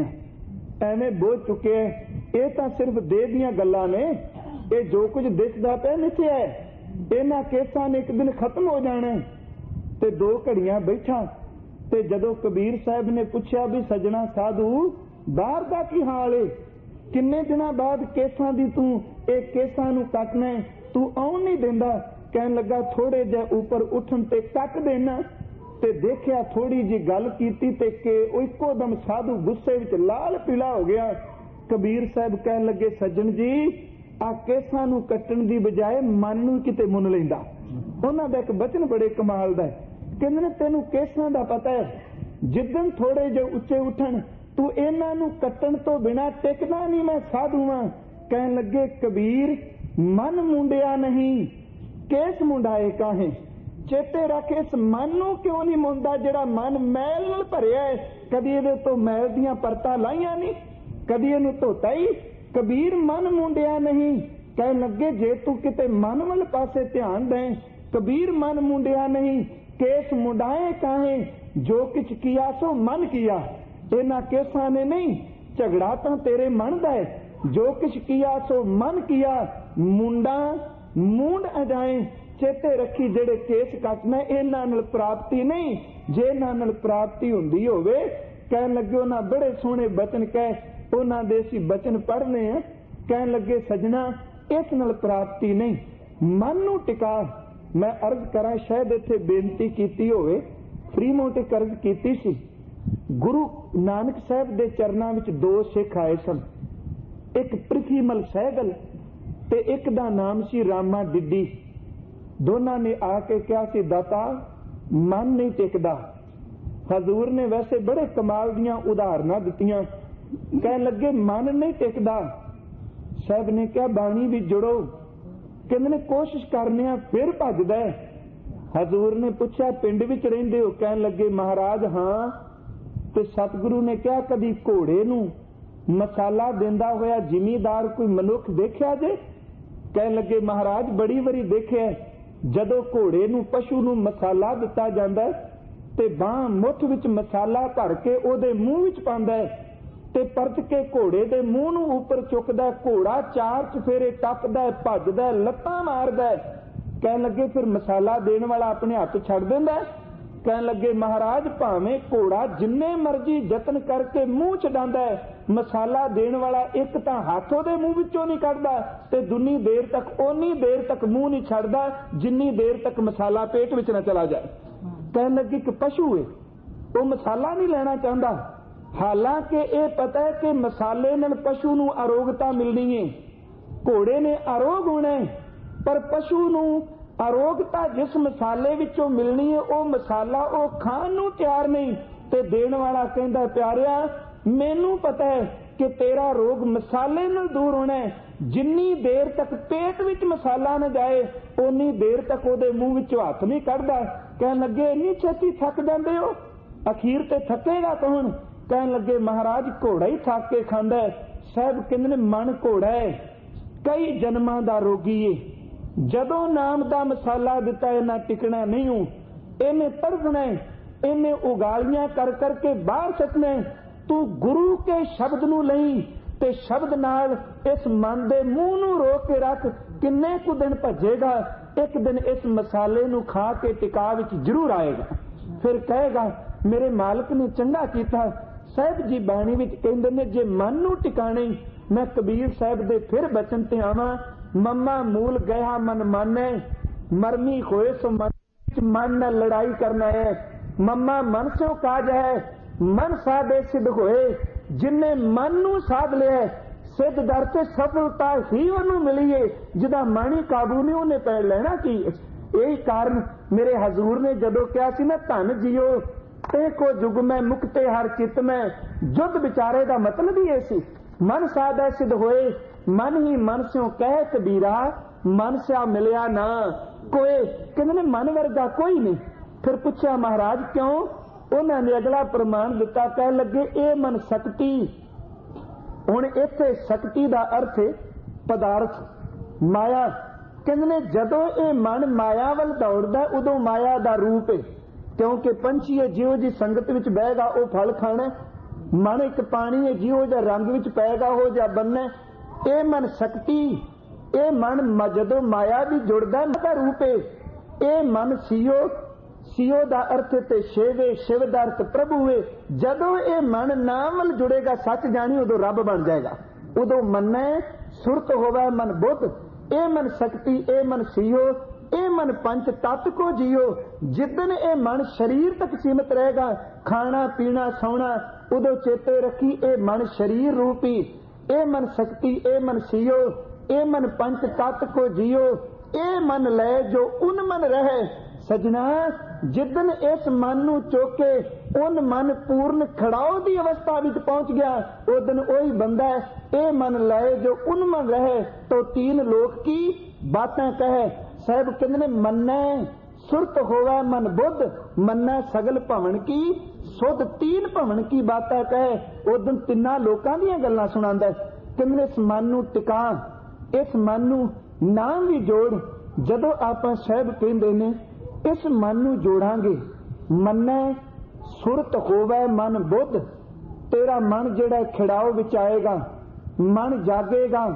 एवें बोझ चुके, ये तां सिर्फ देह दीयां गल्लां ने, ये जो कुछ दिसदा पिया मिथ्या है, इन्हां केसां ने एक दिन खत्म हो जाना। ते दो घड़ियां बैठा ते जदों कबीर साहब ने पूछा भी सजना साधु बाहर दा की हाल है, किन्ने दिनां बाद केसां दी तू एक केसां नू कटना है, तू आउण नहीं देंदा। कहन लगा थोड़े जे ऊपर उठन ते कट देना। ते देखिया थोड़ी जी गल कीती ते के इको दम साधु गुस्से विच लाल पीला हो गया। कबीर साहब कहन लगे सज्जन जी आ केसां नू कट्टण दी बजाए मन नू किते मुन लैंदा। उन्हां दा एक बचन बड़े कमाल दा है, कहंदे तैनू केसां दा पता है, जिदन थोड़े जे उच्चे उठन तू इन्हां नू कट्टण तो बिना टिकदा नहीं, मैं साधु हां। कहन लगे कबीर मन मुंडिया नहीं, केस मुंडाए काहे। चेते रख इस मन नू क्यों नहीं मुंडदा जेड़ा मन मैल नाल भरिया है, कदी इहदे तो मैल दीयां परतां लाईयां नहीं, कदी इहनू धोता ही। कबीर मन मुंडिया नहीं। कहन लगे जे तू किते मन वाल पासे ध्यान दे, कबीर मन मुंडिया नहीं, केस मुंडाए काहे, जो कुछ किया सो मन किया। इन्हां केसां ने नहीं, झगड़ा तां तेरे मन दा है, जो कुछ किया सो मन किया। मुंडा मूंड अजाए, चेते रखी जेड़े केस कटना इन्हां नाल प्राप्ति नहीं, जे इन्हां नाल प्राप्ति हुंदी होवे। कहन लगे उन्हां बड़े सोहणे बचन कह, उन्हां दे असीं बचन पढ़ने हैं। कहन लगे सजना इस नाल प्राप्ति नहीं, मन नू टिका। मैं अर्ज करा शायद इत्थे बेनती कीती होवे, फ्री मोटे कर्ज कीती सी। गुरु नानक साहब दे चरनां विच दो सिख आए सन, एक प्रिथीमल सहगल ते एक दा नाम सी रामा डिड्डी। दोनों ने आके कहा सी दाता मन नहीं टिकदा। हजूर ने वैसे बड़े कमाल दियां उदाहरणां दित्तियां। कहन लगे मन नहीं टिकदा। साहब ने कहा बाणी भी जुड़ो। कहंदे कोशिश करने आ फिर भजदा है। हजूर ने पूछा पिंड विच रहिंदे हो? कहन लगे महाराज हां। ते सतगुरु ने कहा कदी घोड़े नू मसाला देंदा होया जिमीदार कोई मनुख देखिया जे? कहन लगे महाराज बड़ी वारी देखिया। जदों घोड़े नू पशु नू मसाला दिता जांदा ते बांह मुठ विच मसाला भर के ओदे मूंह विच पांदा है ते परत के घोड़े दे मूंह नू ऊपर चुकदा। घोड़ा चार चफेरे टपदा, भजदा, लत्तां मारदा। कहन लगे फिर मसाला देण वाला अपने हथ छड़ दिंदा? कहन लगे महाराज भावें घोड़ा जिन्ने मर्जी यतन करके मूँह छडांदा है, मसाला देने वाला एक तां हाथ उहदे मूँह विचों नहीं कढदा ते दुनी देर तक ओनी देर तक मूँह नहीं छड्डदा जिन्नी देर तक मसाला पेट विच ना चला जाए। कहन लगी कि पशु है वो मसाला नहीं लेना चाहता, हालांकि ये पता है कि मसाले नाल पशु नूं अरोगता मिलनी है, घोड़े ने अरोग होना है, पर पशु नूं अरोगता जिस मसाले विचों मिलनी है वो मसाला वो खाण नूं तैयार नहीं। ते देण वाला कहंदा प्यारिया मैनू पता है कि तेरा रोग मसाले नाल दूर होना है, जिन्नी देर तक पेट विच मसाला न जाए उन्नी देर तक ओदे मूँह विचों हथ नहीं कढदा। कहन लगे इन्नी छेती थक जांदे हो, अखीर ते थकेगा कौन? कहन लगे महाराज घोड़ा ही थक के खांदा है। साहब कहंदे मन घोड़ा है, कई जन्मां दा रोगी है, जदों नाम दा मसाला दिता इन्ना टिकना नहीं हूं, इन्हें तड़फना है, इन्हें उगालियां कर करके बाहर सटना है। तू गुरु के शब्द नूं लई ते शब्द नाल इस मन दे मूँह नूं रोक के रख, किन्ने कु दिन भजेगा, एक दिन इस मसाले नूं खा के टिका विच जरूर आएगा। फिर कहेगा मेरे मालिक ने चंगा कीता। साहिब जी बाणी विच कहंदे ने जे मन नूं टिकाणे, मैं कबीर साहिब दे फिर बचन ते आवां, मम्मा मूल गया मन माने, मरनी होए सो मन मन न लड़ाई करना है। मम्मा मन सो काज है, मन साधे सिद्ध होए, जिन्ने मन नूं साध लिया सिद्ध दर ते सफलता ही ओनू मिली है, जिदा मन ही काबू नहीं उन्हें पै लेना की। यही कारण मेरे हजूर ने जदों कहा सी ना धन जियो ते को जुग में मुक्ते हर चित में, जुद विचारे का मतलब ही ऐसी मन साधा सिद्ध होए, मन ही मन स्यों कह कबीरा, मन स्या मिलिया ना कोई। कहते मन वर्गा कोई नहीं। फिर पूछा महाराज क्यों? उन्होंने अगला प्रमाण दिता, कह लगे ए मन शक्ति। हुण इत्थे शक्ति का अर्थ पदार्थ माया। कहते जदों ये मन माया वल दौड़दा उदों माया का रूप है, क्योंकि पंछी है जिहो जी संगत विच बहेगा वो फल खाना, मन एक पानी है जिहो जा रंग विच पैगा हो जा बनना। ये मन शक्ति, ये मन जदों माया भी जुड़दा का रूप है। ये मन सीओ, सीओ दा अर्थ ते शेवे, शिव दा अर्थ प्रभु है। जदों ये मन नाम वल जुड़ेगा सच जानी उदों रब बन जाएगा, उदों मन्ने सुरत होवे मन बुद्ध। ए मन शक्ति, ए मन सीओ, ए मन पंच तत्व को जियो। जिदन ए मन शरीर तक सीमित रहेगा, खाना पीना सौना, उदों चेते रखी ए मन शरीर रूपी। ए मन शक्ति, ए मन सीओ, ए मन पंच तत्व को जियो। ए मन ले जो उन मन रहे। सजना जिदन इस मन नूं चोके उन मन पूर्ण खड़ाओ दी अवस्था विच पहुंच गया, उदन ओही बंदा है। ए मन लाए जो उन मन रहे, तो तीन लोक की बातें कहे। साहब कहंदे मन्ने सुरत होवे मन बुद्ध, मन्ने सगल भवन की सुध, तीन भवन की बातें कहे। उदन तिन्ना लोकां दीयां गल्लां सुणांदा। कहंदे इस मन नूं टिका, इस मन नूं नाम भी जोड़। जदों आपां साहब कहंदे ने इस मन नूं जोड़ांगे, मन्ने सुरत होवे मन बुद्ध, तेरा मन जिहड़ा खिड़ाओ विच आएगा, मन जागेगा,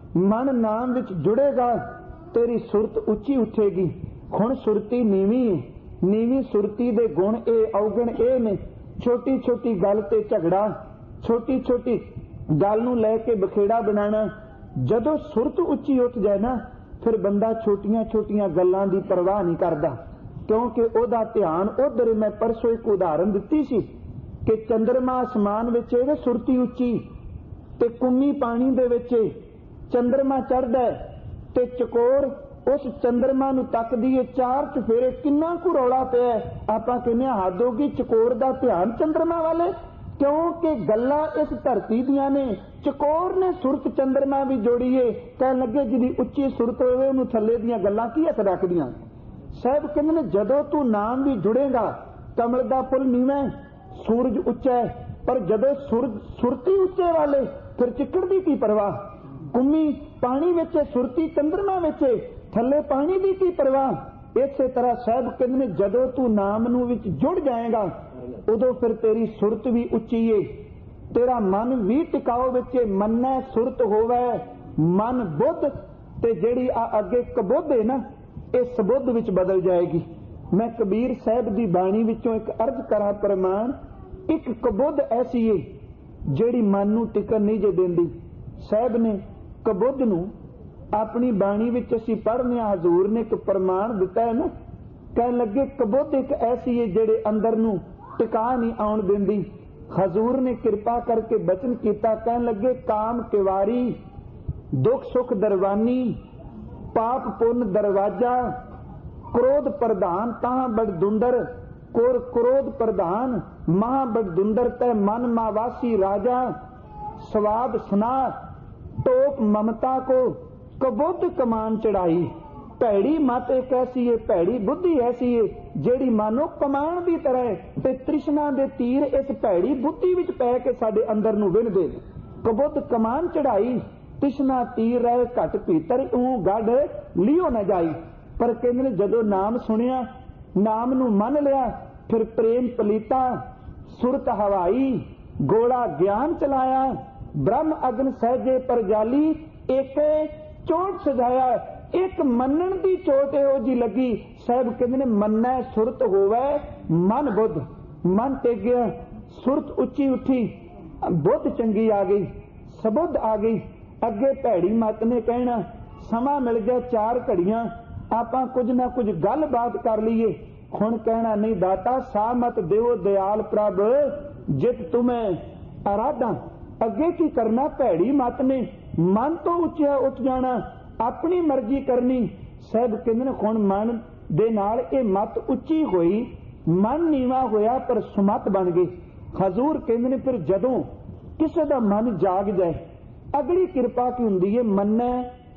मन नाम विच जुड़ेगा, तेरी सुरत उच्ची उठेगी। हुण सुरती नीवी है, नीवी सुरती दे गुण ए अवगुण ए ने। छोटी छोटी गल ते झगड़ा, छोटी छोटी गल नूं लैके बखेड़ा बनाना। जदों सुरत उच्ची उठ जाए ना, फिर बंदा छोटियां छोटियां गल्लां दी परवाह नहीं करदा, क्योंकि ओदा ध्यान उधर। मैं परसों एक उदाहरण दित्ती सी कि चंद्रमा आसमान विच है, सुरती उच्ची ते कुम्मी पानी दे विच, चंद्रमा चढ़दा है ते चकोर उस चंद्रमा नूं तकदी है, चार चफेरे किन्ना कु रौला पिया। आपां कहने हद हो गई, चकोर दा ध्यान चंद्रमा वाले, क्योंकि गल्लां इस धरती दियां ने। चकोर ने सुरत चंद्रमा भी जोड़ी है। कह लगे जिहदी उच्ची सुरत होवे उहनूं थल्ले दियां गल्लां की हथ रखदियां। साहब कहंदे ने जदों तू नाम भी जुड़ेगा, कमल दा फुल नीवां, सूरज उच्चा है, पर जदों सूरज सुरती उच्चे वाले, फिर चिकड़ दी की परवाह। कुम्मी पानी विच, सुरती चंद्रमा विच, थल्ले पानी दी की परवाह। इसे तरह साहब कहंदे ने जदों तू नाम नूं विच जुड़ जाएगा, उदों फिर तेरी सुरत भी उच्ची है, तेरा मन भी टिकाओ विच। मन्ने सुरत होवे मन बुद्ध, ते जिहड़ी आ अगे कबुद्ध है ना, ये सबुद्ध विच बदल जाएगी। मैं कबीर साहब की बाणी विचों एक अर्ज करा प्रमाण, एक कबुध ऐसी है ਜਿਹੜੀ ਮਨ ਨੂੰ ਟਿਕਣ ਨਹੀਂ ਜੇ ਦਿੰਦੀ। ਸਾਹਿਬ ਨੇ ਕਬੁੱਧ ਨੂੰ ਆਪਣੀ ਬਾਣੀ ਵਿੱਚ ਅਸੀਂ ਪੜ੍ਹਨੇ ਆ, ਹਜ਼ੂਰ ਨੇ ਇੱਕ ਪ੍ਰਮਾਣ ਦਿੱਤਾ ਹੈ ਨਾ, ਕਹਿਣ ਲੱਗੇ ਕਬੁੱਧ ਇੱਕ ਐਸੀ ਹੈ ਜਿਹੜੇ ਅੰਦਰ ਨੂੰ ਟਿਕਾ ਨਹੀਂ ਆਉਣ ਦਿੰਦੀ। ਹਜ਼ੂਰ ਨੇ ਕਿਰਪਾ ਕਰਕੇ ਬਚਨ ਕੀਤਾ, ਕਹਿਣ ਲੱਗੇ ਕਾਮ ਕਿਵਾਰੀ, ਦੁੱਖ ਸੁੱਖ ਦਰਵਾਨੀ, ਪਾਪ ਪੁੰਨ ਦਰਵਾਜਾ, क्रोध प्रधान तहां बड़दुंदर, कोर क्रोध प्रधान महा बड़दुंदर, तय मन मावासी राजा, स्वाद स्ना टोप ममता को कबुद्ध कमान चढ़ाई। भैड़ी मत एक ऐसी है, भैड़ी बुद्धि ऐसी है जेड़ी मानो कमान की तरह ते तृष्णा दे तीर इस भैड़ी बुद्धि विच पै के साडे अंदर नूं विंधदे ने। कबुद्ध कमान चढ़ाई, तृष्णा तीर रहे घट भीतर, ऊं गढ़ लियो न जाई। पर कहते ने जदों नाम सुनिया, नाम नूं मन लिया, फिर प्रेम पलीता, सुरत हवाई, गोला ज्ञान चलाया, ब्रह्म अग्न सहजे पर जाली, एक चोट सजाया। एक मनन की चोट इहो जी लगी। साहब कहते ने मन्नै सुरत होवे मन बुद्ध, मन टेगिया, सुरत उच्ची उठी, बुद्ध चंगी आ गई, सबुद्ध आ गई। अगे भैड़ी मत ने कहना समा मिल गया चार घड़ियां, ਆਪਾਂ ਕੁਝ ਨਾ ਕੁਝ ਗੱਲਬਾਤ ਕਰ ਲਈਏ। ਹੁਣ ਕਹਿਣਾ ਨਹੀਂ ਦਾਤਾ ਸਾ ਮਤ ਦਿਓ ਦਿਆਲ ਪ੍ਰਭ, ਜਿਤ ਤੁਮੇ ਅਰਾਧਾ। ਅੱਗੇ ਕੀ ਕਰਨਾ? ਭੈੜੀ ਮਤ ਨੇ ਮਨ ਤੋਂ ਉੱਚਾ ਉੱਠ ਜਾਣਾ, ਆਪਣੀ ਮਰਜ਼ੀ ਕਰਨੀ। ਸਾਹਿਬ ਕਹਿੰਦੇ ਨੇ ਹੁਣ ਮਨ ਦੇ ਨਾਲ ਇਹ ਮਤ ਉੱਚੀ ਹੋਈ, ਮਨ ਨੀਵਾ ਹੋਇਆ ਪਰ ਸੁਮਤ ਬਣ ਗਈ। ਹਜ਼ੂਰ ਕਹਿੰਦੇ ਨੇ ਫਿਰ ਜਦੋਂ ਕਿਸੇ ਦਾ ਮਨ ਜਾਗ ਜਾਏ, ਅਗਲੀ ਕਿਰਪਾ ਕੀ ਹੁੰਦੀ ਹੈ? ਮੰਨੈ,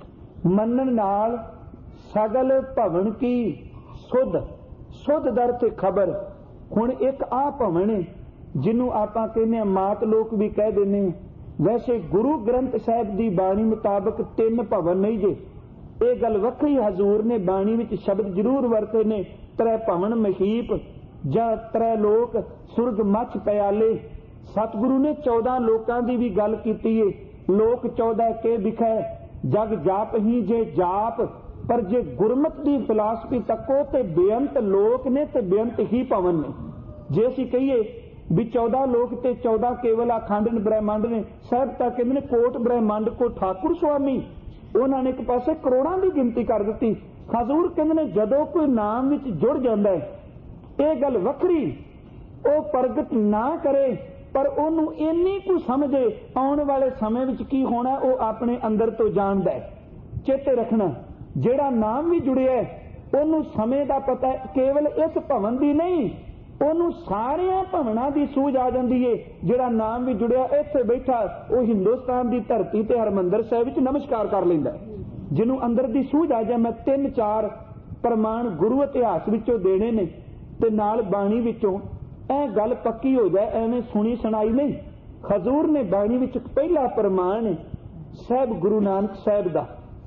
ਮੰਨਣ ਨਾਲ सगल भवन की सुध, सुध दर ते खबर। हुण एक आ भवन है जिन्हों आपां कहने मात लोक भी कह देने। वैसे गुरु ग्रंथ साहिब की बाणी मुताबक तीन भवन नहीं जे, ये गल वखरी हजूर ने बाणी विच शब्द जरूर वरते ने, त्रै भवन महीप जां त्रै लोक, सुरग मछ प्याले। सतगुरु ने चौदह लोकां की भी गल कीती है। लोक चौदह के बिखै, जग जाप ही जे जाप, पर जे गुरमत की फिलासफी तको ते बेअंत लोक ने ते बेअंत ही भवन ने। जे असीं कहिए भी चौदह लोक ते चौदह केवल अखंड ब्रह्मांड ने, साहब तक कहते ने कोट ब्रह्मांड को ठाकुर स्वामी, उन्होंने एक पासे करोड़ों की गिनती कर दी। हजूर कहते ने जदों कोई नाम विच जुड़ जाता है, ये गल वखरी वो प्रगट ना करे, पर ओनू इन्नी को समझे आने वाले समय विच की होना वो अपने अंदर तो जानदा है। चेते रखना ਜਿਹੜਾ ਨਾਮ ਵੀ ਜੁੜਿਆ ਉਹਨੂੰ ਸਮੇਂ ਦਾ ਪਤਾ ਹੈ, ਕੇਵਲ ਇਸ ਭਵਨ ਦੀ ਨਹੀਂ, ਉਹਨੂੰ ਸਾਰਿਆਂ ਭਵਨਾਂ ਦੀ ਸੂਝ ਆ ਜਾਂਦੀ ਏ। ਜਿਹੜਾ ਨਾਮ ਵੀ ਜੁੜਿਆ ਇੱਥੇ ਬੈਠਾ ਉਹ ਹਿੰਦੁਸਤਾਨ ਦੀ ਧਰਤੀ ਤੇ ਹਰਮੰਦਰ ਸਾਹਿਬ ਵਿੱਚ ਨਮਸਕਾਰ ਕਰ ਲੈਂਦਾ। ਜਿਹਨੂੰ ਅੰਦਰ ਦੀ ਸੂਝ ਆ ਜਾ, ਮੈਂ ਤਿੰਨ ਚਾਰ ਪ੍ਰਮਾਣ ਗੁਰੂ ਇਤਿਹਾਸ ਵਿੱਚੋਂ ਦੇਣੇ ਨੇ ਤੇ ਨਾਲ ਬਾਣੀ ਵਿੱਚੋਂ ਇਹ ਗੱਲ ਪੱਕੀ ਹੋ ਜਾਏ, ਐਵੇਂ ਸੁਣੀ ਸੁਣਾਈ ਨਹੀਂ। ਹਜ਼ੂਰ ਨੇ ਬਾਣੀ ਵਿੱਚ ਪਹਿਲਾ ਪ੍ਰਮਾਣ ਸਾਹਿਬ ਗੁਰੂ ਨਾਨਕ ਸਾਹਿਬ ਦਾ,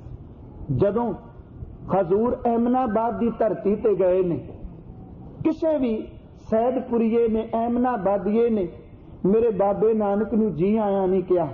ਜਦੋਂ ਹਜ਼ੂਰ ਐਮਨਾਬਾਦ ਦੀ ਧਰਤੀ ਤੇ ਗਏ ਨੇ, ਕਿਸੇ ਵੀ ਸੈਦਪੁਰੀਏ ਨੇ ਐਮਨਾਬਾਦੀਏ ਨੇ ਮੇਰੇ ਬਾਬੇ ਨਾਨਕ ਨੂੰ ਜੀ ਆਇਆ ਨਹੀਂ ਕਿਹਾ।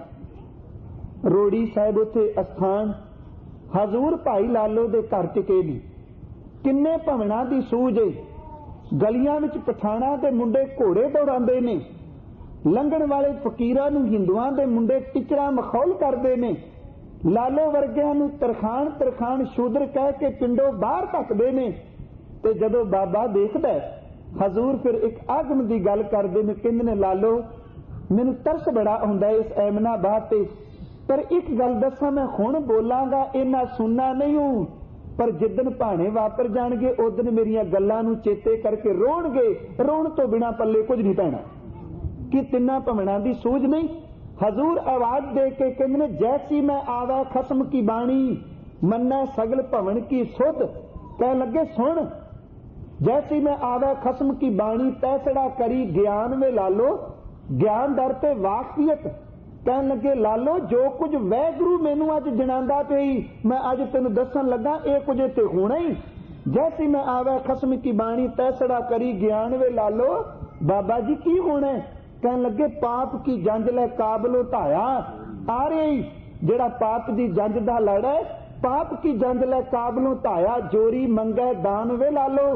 ਰੋੜੀ ਸਾਹਿਬ ਉੱਥੇ ਅਸਥਾਨ, ਹਜ਼ੂਰ ਭਾਈ ਲਾਲੋ ਦੇ ਘਰ ਟਿਕੇ ਨੇ। ਕਿੰਨੇ ਭਵਨਾਂ ਦੀ ਸੂਝ ਏ। ਗਲੀਆਂ ਵਿੱਚ ਪਠਾਣਾ ਦੇ ਮੁੰਡੇ ਘੋੜੇ ਦੌੜਾਉਂਦੇ ਨੇ, ਲੰਘਣ ਵਾਲੇ ਫਕੀਰਾਂ ਨੂੰ ਹਿੰਦੂਆਂ ਦੇ ਮੁੰਡੇ ਟਿਚਰਾਂ ਮਖੌਲ ਕਰਦੇ ਨੇ। ਲਾਲੋ ਵਰਗਿਆਂ ਨੂੰ ਤਰਖਾਣ ਤਰਖਾਣ ਸ਼ੂਦਰ ਕਹਿ ਕੇ ਪਿੰਡੋਂ ਬਾਹਰ ਧੱਕਦੇ ਨੇ। ਤੇ ਜਦੋਂ ਬਾਬਾ ਦੇਖਦਾ ਹਜ਼ੂਰ ਫਿਰ ਇੱਕ ਆਗਮ ਦੀ ਗੱਲ ਕਰਦੇ ਨੇ, ਕਹਿੰਦੇ ਨੇ ਲਾਲੋ ਮੈਨੂੰ ਤਰਸ ਬੜਾ ਆਉਂਦਾ ਇਸ ਐਮਨਾਬਾਦ ਤੇ, ਪਰ ਇੱਕ ਗੱਲ ਦੱਸਾਂ ਮੈਂ ਹੁਣ ਬੋਲਾਂਗਾ ਇਹਨਾਂ ਸੁਣਨਾ ਨਹੀਂ ਹੂੰ, ਪਰ ਜਿੱਦਣ ਭਾਣੇ ਵਾਪਰ ਜਾਣਗੇ ਉਦਣ ਮੇਰੀਆਂ ਗੱਲਾਂ ਨੂੰ ਚੇਤੇ ਕਰਕੇ ਰੋਣਗੇ, ਰੋਣ ਤੋਂ ਬਿਨਾਂ ਪੱਲੇ ਕੁਝ ਨਹੀਂ ਪੈਣਾ। ਕਿ ਤਿੰਨਾਂ ਭਵਨਾਂ ਦੀ ਸੂਝ ਨਹੀਂ। हजूर आवाज दे के कहते ने जैसी मैं आवा खसम की बाणी, मन्ना सगल भवन की सुध। कह लगे सुन, जैसी मैं आवा खसम की बाणी, तैसड़ा करी ज्ञान में लालो, ज्ञान दर ते वाकफियत। कह लगे लालो जो कुछ वैगुरु मैनू अज जनांदा पई, मैं अज तेन दसन लगा ये कुछ ते होना ही। जैसी मैं आवा खसम की बाणी, तैसड़ा करी ज्ञान में लालो। बाबा जी की होना? कहने लगे पाप की जंज लै काबलो ढाया। आ रही जेड़ा पाप की जंज दा लड़ा, पाप की जंज लै काबलो ढाया। जोरी मंगै दान वे लालो,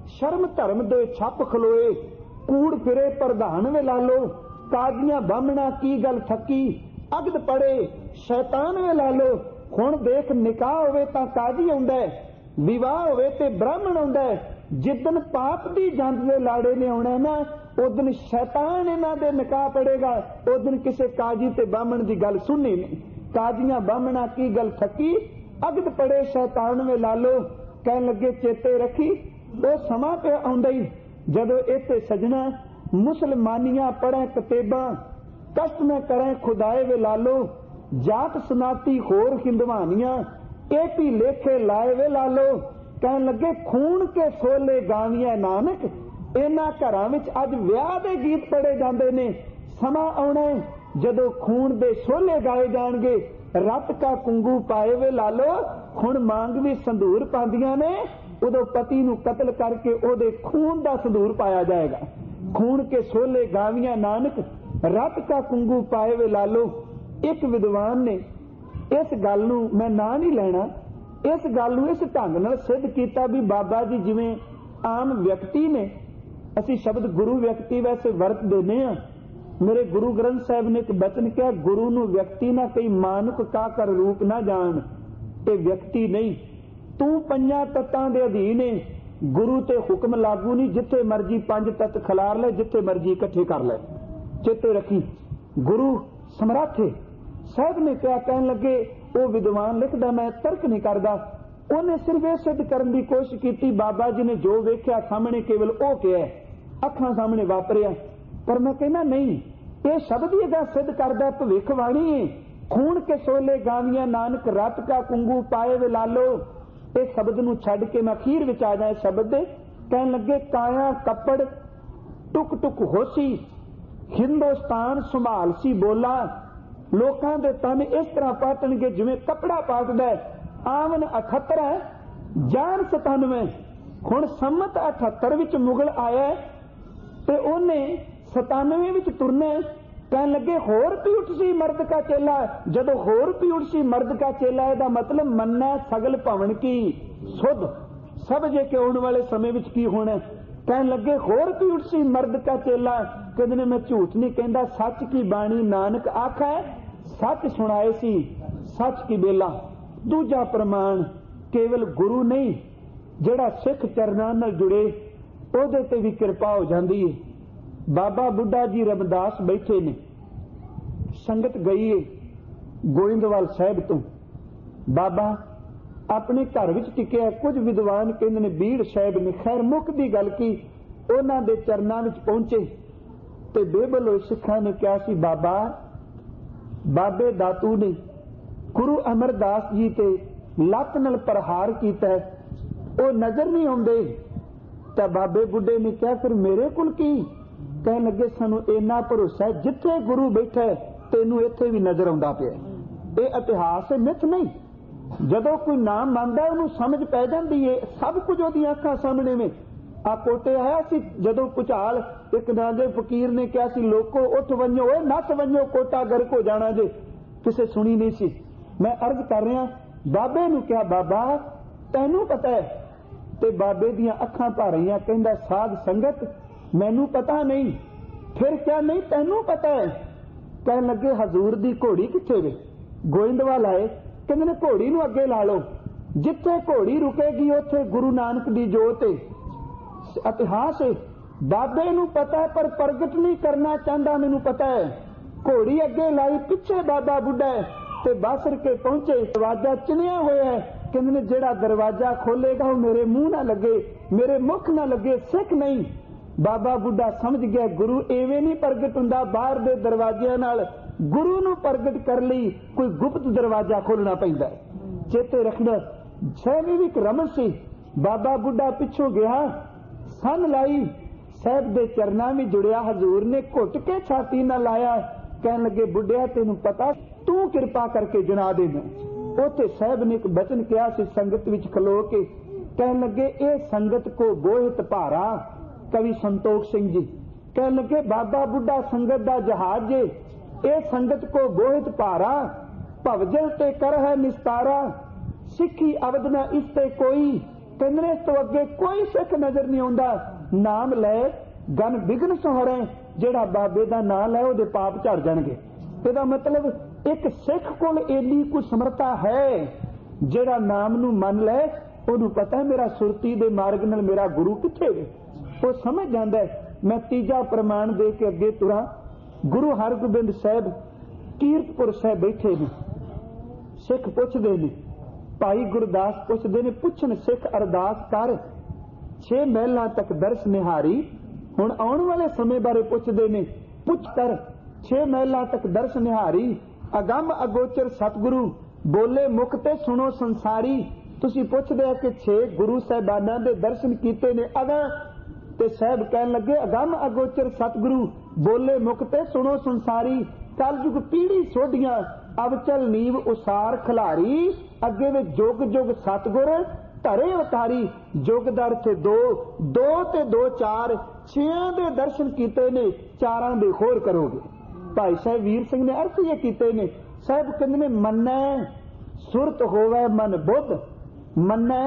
शर्म धर्म दे छप खलोए, कूड़ फिरे प्रधान वे लालो, काजियां बामणा की गल थकी, अगद पड़े शैतान वे लालो। हुण देख निकाह होवे तां काजी आउंदा है, विवाह होवे ते ब्राह्मण आउंदा है। जिदन पाप दी जंद दे लाड़े ने आउणा ना, उदन शैतान इन्हां दे निकाह पड़ेगा। उदन किसे काजी ते बामण दी गल सुननी नहीं। काजियां बामणा की गल थकी, अगद पड़े शैतान वे लालो। कहन लगे चेते रखी वो समा पे आउंदा ही जदों इत्थे सजना मुसलमानियां पढ़े किताबां, कष्ट में करें खुदाए वे लालो। जात सनाती होर हिंदवानियां, ए भी लेखे लाए वे लालो। कहन लगे खून के सोले गावियां नानक, इन्हां घरां विच अज विआह दे गीत पढ़े जांदे ने। समा आउणा जदों खून दे सोले गाए जाणगे, रत का कुंगू पाए वे लालो। हुण मांग भी संधूर पांदियां ने, उदों पति नूं कतल करके ओदे खून दा संधूर पाया जाएगा। खून के सोले गावियां नानक, रत का कुंगू पाए वे लालो। एक विद्वान ने इस गल नूं, मैं ना नहीं लेना, इस गल नूं इस ढंग नाल सिद्ध कीता भी बाबा जी जिवें आम व्यक्ति ने, असीं शब्द गुरु व्यक्ति वैसे वरत देने आ। मेरे गुरु ग्रंथ साहिब ने एक बचन किया, गुरु नूं व्यक्ति ना कई, मानुक का कर रूप ना जान। ये व्यक्ति नहीं, तू पंजां तत्तां दे अधीन है। गुरु ते हुक्म लागू नहीं, जिथे मर्जी पंज तत्त खिलार ले, जिथे मर्जी इकट्ठे कर ले। चेते रखी गुरु समर्थ है। साहब ने क्या कहन लगे, वो विद्वान लिखदा, मैं तर्क नहीं करदा, उन्हें सिर्फ ये सिद्ध करने की कोशिश की बाबा जी ने जो वेख्या सामने केवल वो क्या अखां सामने वापरिया। पर मैं कहना नहीं, ये शब्द ही गा सिद्ध करदा भविखवाणी है। खून के सोले गावियां नानक, रत का कुंगू पाए वे लालो। इस शब्द नूं छड्ड के मैं अखीर विच आ जाए शब्द दे। कहन लगे काया कपड़ टुक टुक होसी, हिंदुस्तान संभाल सी बोला। लोकां दे तन इस तरह पाटणगे जिवें कपड़ा पाटदा है। आवन अठहत्तर है, जान सतानवे। हुण सम्मत अठहत्तर विच मुगल आया ते ओने सतानवे विच तुरना। कहन लगे होर भी उठ सी मर्द का चेला। जदों होर भी उठ सी मर्द का चेला, इहदा मतलब मन्ना सगल भवन की सुध सब जे के आने वाले समय विच की होना। कहन लगे होर भी उठ सी मर्द का चेला। कहंदे मैं झूठ नहीं कहंदा, सच की बाणी नानक आखै, सच सुनाए सी सच की बेला। दूजा प्रमाण केवल गुरु नहीं, जिहड़ा सिख चरनां नाल जुड़े ओहदे ते भी किरपा हो जांदी है। बाबा बुढ़ा जी रमदास बैठे ने, संगत गई है गोइंदवाल साहिब तो। बाबा अपने घर विच टिकिया। कुछ विद्वान कहंदे ने बीड़ साहिब ने, खैर मुख दी गल की, उन्हां दे चरनां विच पहुंचे ते बेबल होए सिखां ने कहा सी, बाबा बाबे दातू ने गुरु अमरदास जी ते लत नाल प्रहार कीता, वो नजर नहीं आउंदे। तां बाबे बुढ़े ने कहा फिर मेरे कोल की? कहन लगे सानू इन्ना भरोसा है, जिथे गुरु बैठा है तेनू इत्थे भी नजर आउंदा पिया। ये इतिहास है, मिथ नहीं। जदों कोई नाम मंनदा है, उन्हें समझ पै जाती है। सब कुछ ओहदियां अखां सामने में। आ कोटे आया सी जदों भुचाल, एक नागे फकीर ने कहा सी, लोको उठ वंजो, ओए नस वंजो, कोटा गर्क हो जाना जे। किसे सुनी नहीं सी। मैं अर्ज कर रहा, बाबे नूं कहा बाबा तैनू पता है? ते बाबे दियां अखां भरियां, कहंदा साध संगत मैनू पता नहीं। फिर क्या नहीं तैनू पता है? कहन लगे हजूर दी घोड़ी किथे वे? गोइंदवाल आए, कहंदे ने घोड़ी नूं अगे ला लो, जिथे घोड़ी रुकेगी उत्थे गुरु नानक दी जोत है। इतिहास है, बाबे नूं पता है पर प्रगट नहीं करना चाहता। मैनू पता है। घोड़ी अगे लाई, पिछे बाबा बुढ़ा है ते बासर के पहुंचे। दरवाजा चिनिया होया है। कहंदे ने जेड़ा दरवाजा खोलेगा वो मेरे मुंह ना लगे, मेरे मुख ना लगे, सिख नहीं। बाबा बुढ़ा समझ गया गुरु एवें नहीं प्रगट हुंदा, बाहर दे दरवाजियां नाल गुरु नूं प्रगट कर लई कोई गुप्त दरवाजा खोलना पैंदा है। चेते रखना साहब भी एक रमज सी। बाबा बुढ़ा पिछों गया, सन लाई, साहब दे चरनां में जुड़िया। हजूर ने घुट के छाती ना लाया। कहन लगे बुढ़िया तेनू पता, तू किरपा करके जना दे। मैं उथे साहब ने एक बचन कहा सी संगत विच खलो के। कहन लगे ए संगत को बोहित भारा। कवि संतोख सिंह जी कहन लगे बाबा बुढ़ा संगत दा जहाज जे, ए संगत को बोहित भारा। भवजल ते कर है निस्तारा, सिखी अवध न इसते कोई, कहते ने इस तो अगे कोई सिख नजर नहीं आउंदा। नाम ले गन बिघन सोहरे, जेड़ा बाबे दा नाम लै ओहदे पाप झड़ जाणगे। ਇਹਦਾ मतलब एक सिख कोल एडी कोई समर्था है, जेड़ा नाम नू मन ले ਉਹਨੂੰ पता मेरा सुरती दे मार्ग नाल मेरा गुरु किथे है, वो समझ जांदा है। मैं तीजा प्रमाण दे के अगे तुरा। गुरु हरगोबिंद साहब कीरतपुर साहब बैठे ने, सिख पुछदे ने, भाई गुरदास पुछदे ने, पुछन सिख अरदास कर छे महलां तक दर्श निहारी। हुण आउण वाले समय बारे पुछदे ने, पुछ कर छे महलां तक दर्श निहारी। अगम अगोचर सतगुरु बोले मुख ते सुनो संसारी। तुसी पुछदे हो कि छे गुरु साहिबानां दे दर्शन कीते ने अगां, ते साहब कहन लगे अगम अगोचर सतगुरु बोले मुख ते सुनो संसारी। कलयुग पीढ़ी सोढियां अवचल नीव उसार खिलारी। अगे वे जुग जुग सतगुर धरे अवतारी। जुग दा अर्थ दो, दो ते दो चार, छेआं दे दर्शन कीते ने, चारां दे होर करोगे। भाई साहब वीर सिंह ने अर्थ ये कीते ने। साहब कहंदे ने मन्नै सुरत होवे मन बुद्ध, मन्नै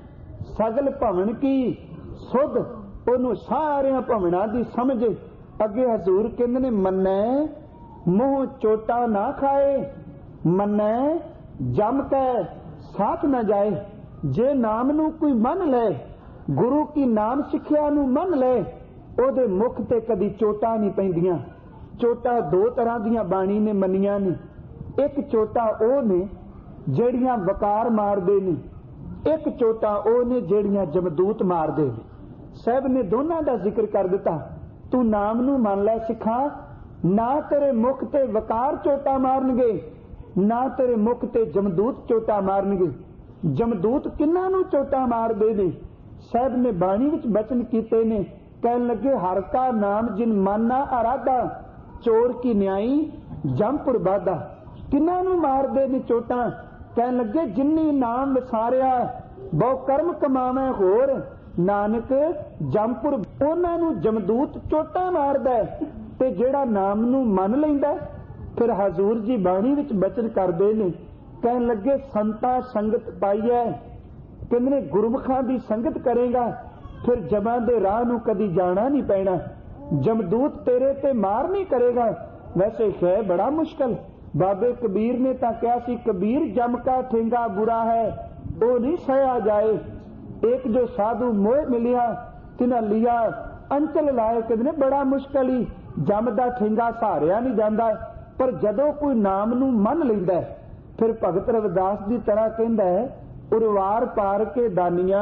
सगल भवन की सुध, ओनू सारियां भवनां दी समझ। अगे हजूर कहंदे ने मन्नै मोह चोटा ना खाए, मन्नै जम कै साथ न जाए। जे नाम नू कोई मन ले, गुरु की नाम सिक्ख्या नू मन ले, ओदे मुख ते कदी चोटा नहीं पैंदियां। चोटा दो तरह दियां बाणी ने मनियां ने। एक चोटा ओ ने ਜਿਹੜੀਆਂ ਵਕਾਰ ਮਾਰਦੇ ਨੇ, ਇੱਕ ਚੋਟਾ ਉਹ ਨੇ ਜਿਹੜੀਆਂ ਜਮਦੂਤ ਮਾਰਦੇ ਨੇ। ਸਾਹਿਬ ਨੇ ਦੋਨਾਂ ਦਾ ਜ਼ਿਕਰ ਕਰ ਦਿੱਤਾ। ਤੂੰ ਨਾਮ ਨੂੰ ਮੰਨ ਲੈ ਸਿੱਖਾ, ਨਾ ਤੇਰੇ ਮੁਖ ਤੇ ਵਕਾਰ ਚੋਟਾ ਮਾਰਨਗੇ, ਨਾ ਤੇਰੇ ਮੁਖ ਤੇ ਜਮਦੂਤ ਚੋਟਾ ਮਾਰਨਗੇ। ਜਮਦੂਤ ਕਿੰਨਾਂ ਨੂੰ ਚੋਟਾ ਮਾਰਦੇ ਨੇ? ਸਾਹਿਬ ਨੇ ਬਾਣੀ ਵਿੱਚ ਬਚਨ ਕੀਤੇ ਨੇ, ਕਹਿਣ ਲੱਗੇ ਹਰ ਕਾ ਨਾਮ ਜਿਨ ਮਾਨਾ ਅਰਾਧਾ, ਚੋਰ ਕੀ ਨਿਆਈ ਜੰਪੁਰ ਬਾਧਾ। ਕਿੰਨਾਂ ਨੂੰ ਮਾਰਦੇ ਨੇ ਚੋਟਾਂ? ਕਹਿਣ ਲੱਗੇ ਜਿੰਨੀ ਨਾਮ ਵਿਸਾਰਿਆ ਬਹੁ ਕਰਮ ਕਮਾਵੇਂ ਹੋਰ, ਨਾਨਕ ਜੰਪੁਰ ਉਹਨਾਂ ਨੂੰ ਜਮਦੂਤ ਚੋਟਾਂ ਮਾਰਦਾ। ਤੇ ਜਿਹੜਾ ਨਾਮ ਨੂੰ ਮੰਨ ਲੈਂਦਾ, ਫਿਰ ਹਜ਼ੂਰ ਜੀ ਬਾਣੀ ਵਿੱਚ ਬਚਨ ਕਰਦੇ ਨੇ, ਕਹਿਣ ਲੱਗੇ ਸੰਤਾ ਸੰਗਤ ਪਾਈਐ। ਕਹਿੰਦੇ ਨੇ ਗੁਰਮੁਖਾਂ ਦੀ ਸੰਗਤ ਕਰੇਗਾ, ਫਿਰ ਜਮਾਂ ਦੇ ਰਾਹ ਨੂੰ ਕਦੀ ਜਾਣਾ ਨਹੀਂ ਪੈਣਾ। ਜਮਦੂਤ ਤੇਰੇ ਤੇ ਮਾਰ ਨਹੀਂ ਕਰੇਗਾ। ਵੈਸੇ ਹੈ ਬੜਾ ਮੁਸ਼ਕਲ। बाबे कबीर ने तो क्या सी, कबीर जम का ठेंगा बुरा है वो नहीं सहा जाए। एक जो साधु मोह मिलिया तिन्हां लिया अंचल लाए। कहते बड़ा मुश्किल ही, जम का ठेंगा सहारिया नहीं जाता। पर जदों कोई नाम नू मन लैंदा, फिर भगत रविदास की तरह कहता है, उरवार पार के दानिया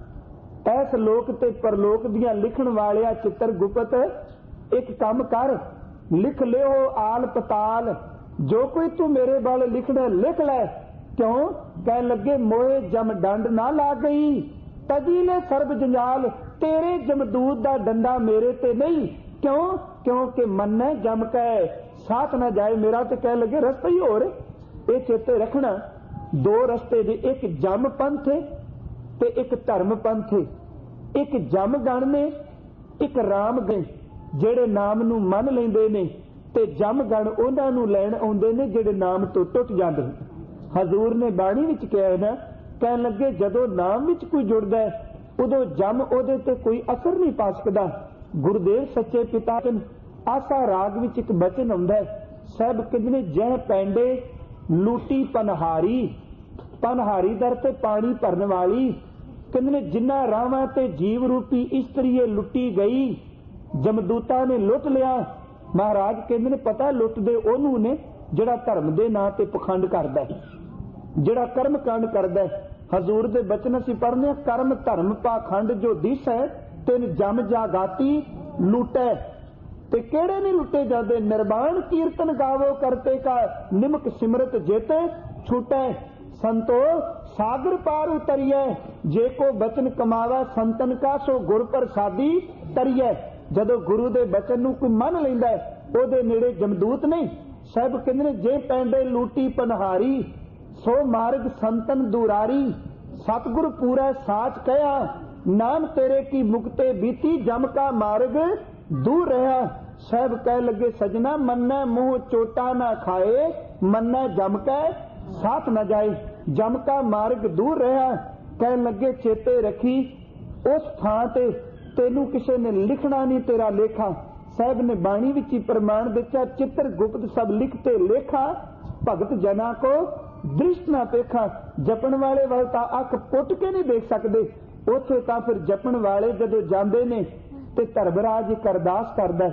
ऐस लोक ते परलोक दियां लिखण वालिया चित्र गुप्त, एक काम कर लिख लियो आल पताल, जो कोई तू मेरे वाल लिखना लिख ले। क्यों? कह लगे मोए जम डंड ना ला गई, तजीले सर्ब जंजाल, तेरे जमदूत दा डंडा मेरे ते नहीं। क्यों? क्योंकि मन्ने जम कै साथ ना जाए मेरा। तो कह लगे रस्ता ही होर, ये चेते रखना दो रस्ते दे, एक जम पंथ ते एक धर्म पंथ। एक जम गण ने, एक राम गण, जेड़े नाम नू मन लेंदे ने, ते जम गण उन्हां नू लैण आउंदे ने जेड़े नाम तो टुट जांदे। हजूर ने बाणी विच कहा ना, कहण लगे जदों नाम विच कोई जुड़दा है उदों जम ओदे ते कोई असर नहीं पा सकदा। गुरुदेव सच्चे पिता आसा राग विच एक बचन आउंदा है। साहब कहंदे ने जह पैंडे लूटी पनहारी, पनहारी दर ते पानी भरन वाली। कहंदे ने जिन्ना रावां ते जीव रूपी इस्त्रीए लुटी गई, जमदूतां ने लुट लिया। महाराज कहते ने पता लुटदे ओनू ने जिहड़ा धर्म दे नां ते पखंड करदा है, जिहड़ा कर्म कांड करदा है। हजूर दे बचन असीं पढ़ने, कर्म धर्म पाखंड जो दिस है तिन जम जागाती लूटै। ते केड़े नहीं लुटे जाते? निर्वाण कीर्तन गावो करते का, निमक सिमरत जेते छूटै। संतो सागर पार उतरिए, जे को बचन कमावा संतन का, सो गुर प्रसादी तरिए। जदों गुरु दे बचन नू कोई मन लैंदा है, ओदे नेड़े जमदूत नहीं। साहब कहंदे ने जे पैंडे लूटी पनहारी, सो मार्ग संतन दुरारी। सतगुर पूरा साच कया, नाम तेरे की मुक्ते बीती, जम का मार्ग दूर रहा। साहब कह लगे सजना मन्ना मुंह चोटा ना खाए, मन्ना जम कै साथ न जाए। जम का मार्ग दूर रहा। कहन लगे चेते रखी उस थां ते तेनू किसी ने लिखना नहीं तेरा लेखा। साहब ने बाणी विच ही प्रमाण दिता, चित्र गुप्त सब लिखते लेखा, भगत जना को दृष्ट ना पेखा। जपन वाले वाल तां अख पुट के नहीं देख सकते, उत्थे तां फिर जपन वाले जदों जांदे ने ते धर्मराज एक अरदास करदा,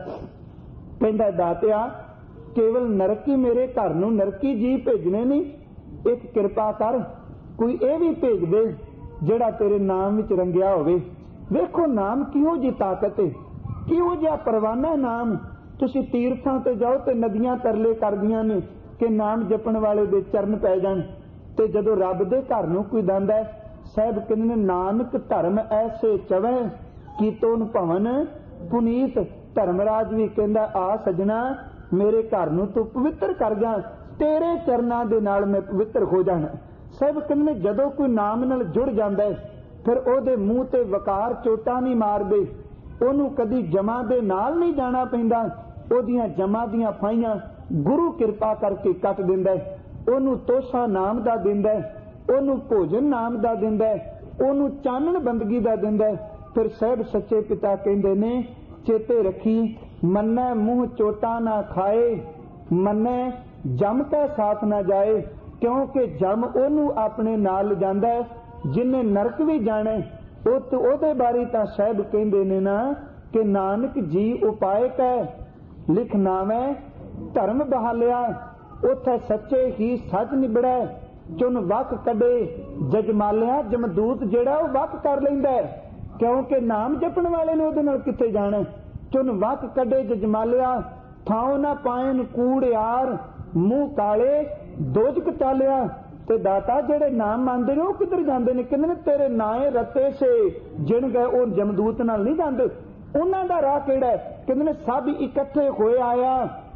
कहंदा दातिया केवल नरकी मेरे घर नूं नरकी जी भेजने नहीं, एक किरपा कर कोई ये भी भेज दे जिहड़ा तेरे नाम विच रंगिया होवे। वेखो नाम किहो जी ताकत है, किहो जिहा परवाना नाम। तुसीं तीर्थां ते जाओ ते नदियां तरले करदियां ने कि नाम जपण वाले दे चरण पै जाण, ते जदों रब दे घर नूं कोई दांदा है, साहब कहंदे ने नानक धर्म ऐसे चवै कीतोन भवन पुनीत। धर्मराज भी कहंदा आ सजना मेरे घर नूं तू पवित्र कर जा, तेरे चरनां दे नाल मैं पवित्र हो जाना। साहब कहंदे जदों कोई नाम नाल जुड़ जांदा है फिर ओहदे मूँह ते वकार चोटां नहीं मारदे, ओनू कदी जमा दे नाल नहीं जाना पैंदा, ओहदियां जमा दियां फाइयां गुरु किरपा करके कट दिंदा है, ओनू तोसा नाम दा दिंदा है, ओनू भोजन नाम दा दिंदा है, ओनू चानण बंदगी दा दिंदा है। फिर साहब सच्चे पिता कहंदे ने चेते रखी मन्नै मूँह चोटा ना खाए, मन्नै जम कै साथ ना जाए, क्योंकि जम ओनू अपने नाल जांदा है जिन्हें नरक भी जाने। उत ओदे बारे तां साहब कहंदे ने ना कि नानक जी उपाय कै लिख नावै धर्म बहालिया, उथे सच्चे ही सच निबड़ै, चुन वक कढे जजमालिया। जमदूत जेड़ा वो वक कर लैंदा है, क्योंकि नाम जपण वाले ने उहदे नाल किथे जाना। चुन वक कढे जजमालिया, थाओ ना पाएन कूड़ियार, मूँह काले दोजक चालिया। ते दाता जेड़े नाम मानते ने किधर जाते हैं, कहते तेरे नाए रते से जिन गए वो जमदूत नाल नहीं जाते, उन्हां दा राह किहड़ा है? कहते सब इकट्ठे होए आया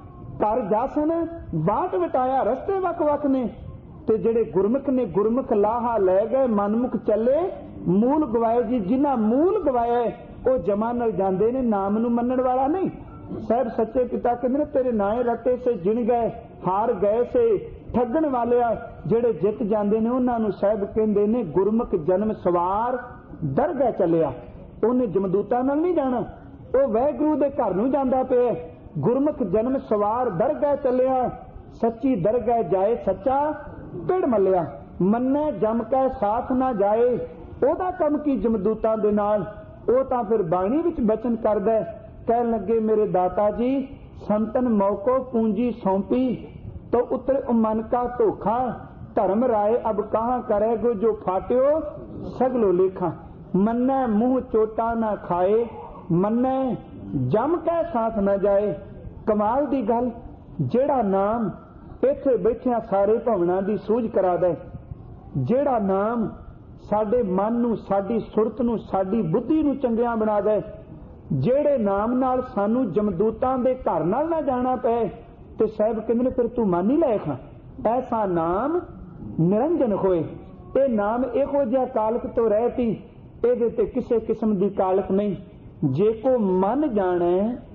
कर जासन बाट वटाया, रस्ते वक वक ने। ते जेड़े गुरमुख ने गुरमुख लाहा लै गए, मनमुख चले मूल गवाए जी। जिन्हां मूल गवाया वो जमा नाल जांदे ने, नाम नूं मनण वाला नहीं। साहब सच्चे पिता कहते तेरे नाए रते से जिन गए, हार गए से ठगण वाले जेड़े जित जांदे ने उन्हां नूं साहब कहंदे ने गुरमुख जन्म सवार दरगाह चलिया। उन्हें जमदूतां नाल नहीं जाना, वो वाहिगुरू दे घर नूं जांदा पिया। गुरमुख जन्म सवार दरगाह चलिया, सच्ची दरगाह जाए सच्चा पिड़ मलिया। मन्ने जम कै साथ ना जाए, ओदा कम की जमदूतां दे नाल। वो तां फिर बाणी विच बचन करदा, कहन लगे मेरे दाता जी संतन मौको पूंजी सौंपी, तो उतरे मन का धोखा। धर्म राय अब कहाँ करेगो, जो फाट्यो सगलो लेखा। मन्ने मुंह चोटा ना खाए, मन्ने जम कै साथ न जाए। कमाल दी गल, जेड़ा नाम इत्थे बैठिया सारे भवनां दी सूझ करा दे, जेड़ा नाम साडे मन नूं, साडी सुरत नूं, साडी बुद्धि नूं चंगिया बना दे, जेड़े नाम नाल सानू जमदूतां दे घर नाल ना जाना पए, ते साहब कहंदे फिर तू मान ही लै खां। ऐसा नाम निरंजन होए। ये नाम इहो जिहा कालक तो रहती, इहदे ते किसी किस्म दी कालक नहीं। जे को मन जाने,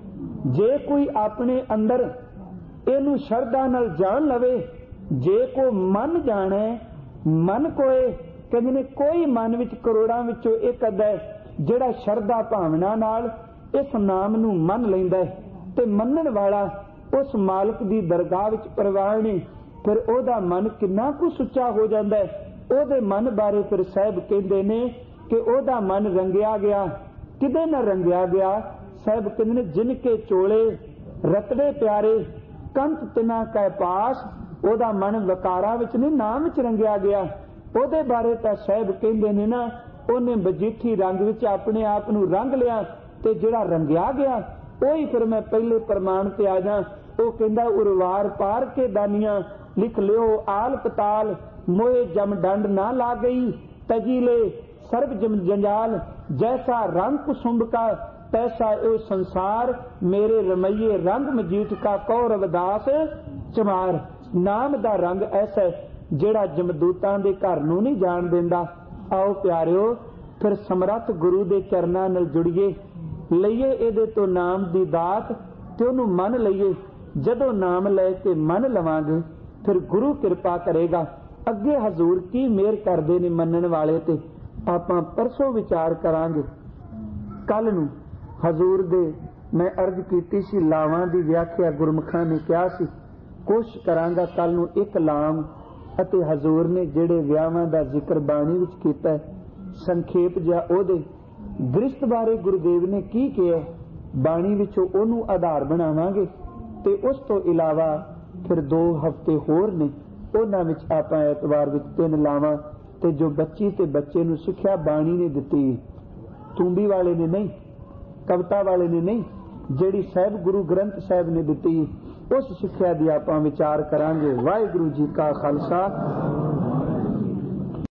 जे कोई अपने अंदर इनू शरदा नाल जान लवे, जे को मन जाने मन कोए, कहंदे ने कोई मन विच करोड़ां विचों एक अद्धा जेड़ा शरदा भावना नाल इस नाम नूं मन लैंदा है ते मनण वाला उस मालिक दी दरगाह विच प्रवान है, फिर ओदा मन किन्ना कु सुच्चा हो जांदा है। ओदे मन बारे फिर साहब कहंदे ने कि ओदा मन रंगिया गया। किदे नाल रंगिया गया? साहब कहंदे ने जिनके चोले रतड़े प्यारे कंत तिना कै पास, ओदा मन वकारा विच नहीं नाम विच रंगिया गया। ओदे बारे तां साहब कहंदे ने ना ओने बजीठी रंग विच अपने आप नूं रंग लिया, ते जिहड़ा रंगिया गया ओही फिर मैं पहले प्रमाण ते आ जा। वो कहंदा उरवार पार के दानियां लिख लियो आल पताल, मोए जम डंड ना ला गई तजीले सर्ब जम जंजाल, जैसा रंग कुसुंब का तैसा ओ संसार, मेरे रमैये रंग मजीठ का कौरव दास चमार। नाम दा रंग ऐसा जेड़ा जमदूतां दे घर नूं नहीं जाण दिंदा। आओ प्यारिओ फिर समरथ गुरु दे चरनां नाल जुड़िए, लईए इहदे तो नाम दी दात ते ओनू मन लईए। जदों नाम लैके मन लवांगे फिर गुरु किरपा करेगा। अगे हजूर की मेहर करदे ने मनण वाले ते, ਆਪਾਂ ਪਰਸੋਂ ਵਿਚਾਰ ਕਰਾਂਗੇ। ਕੱਲ ਨੂੰ ਹਜ਼ੂਰ ਦੇ ਮੈਂ ਅਰਜ਼ ਕੀਤੀ ਸੀ ਲਾਵਾਂ ਦੀ ਵਿਆਖਿਆ ਗੁਰਮੁਖਾਂ ਨੇ ਕਿਹਾ ਸੀ, ਕੋਸ਼ਿਸ਼ ਕਰਾਂਗਾ ਕੱਲ ਨੂੰ ਇੱਕ ਲਾਮ ਅਤੇ ਹਜ਼ੂਰ ਨੇ ਜਿਹੜੇ ਵਿਆਹਾਂ ਦਾ ਜ਼ਿਕਰ ਬਾਣੀ ਵਿੱਚ ਕੀਤਾ ਸੰਖੇਪ ਜਾਂ ਉਹਦੇ ਦ੍ਰਿਸ਼ਟ ਬਾਰੇ ਗੁਰਦੇਵ ਨੇ ਕੀ ਕਿਹਾ ਬਾਣੀ ਵਿੱਚੋਂ ਉਹਨੂੰ ਆਧਾਰ ਬਣਾਵਾਂਗੇ। ਤੇ ਉਸ ਤੋਂ ਇਲਾਵਾ ਫਿਰ ਦੋ ਹਫ਼ਤੇ ਹੋਰ ਨੇ, ਉਹਨਾਂ ਵਿੱਚ ਆਪਾਂ ਐਤਵਾਰ ਵਿੱਚ ਤਿੰਨ ਲਾਵਾਂ ਤੇ ਜੋ ਬੱਚੀ ਤੇ ਬੱਚੇ ਨੂੰ ਸਿੱਖਿਆ ਬਾਣੀ ਨੇ ਦਿੱਤੀ, ਤੂੰਬੀ ਵਾਲੇ ਨੇ ਨਹੀਂ, ਕਵਿਤਾ ਵਾਲੇ ਨੇ ਨਹੀਂ, ਜਿਹੜੀ ਸਾਹਿਬ ਗੁਰੂ ਗ੍ਰੰਥ ਸਾਹਿਬ ਨੇ ਦਿੱਤੀ, ਉਸ ਸਿੱਖਿਆ ਦੀ ਆਪਾਂ ਵਿਚਾਰ ਕਰਾਂਗੇ। ਵਾਹਿਗੁਰੂ ਜੀ ਕਾ ਖਾਲਸਾ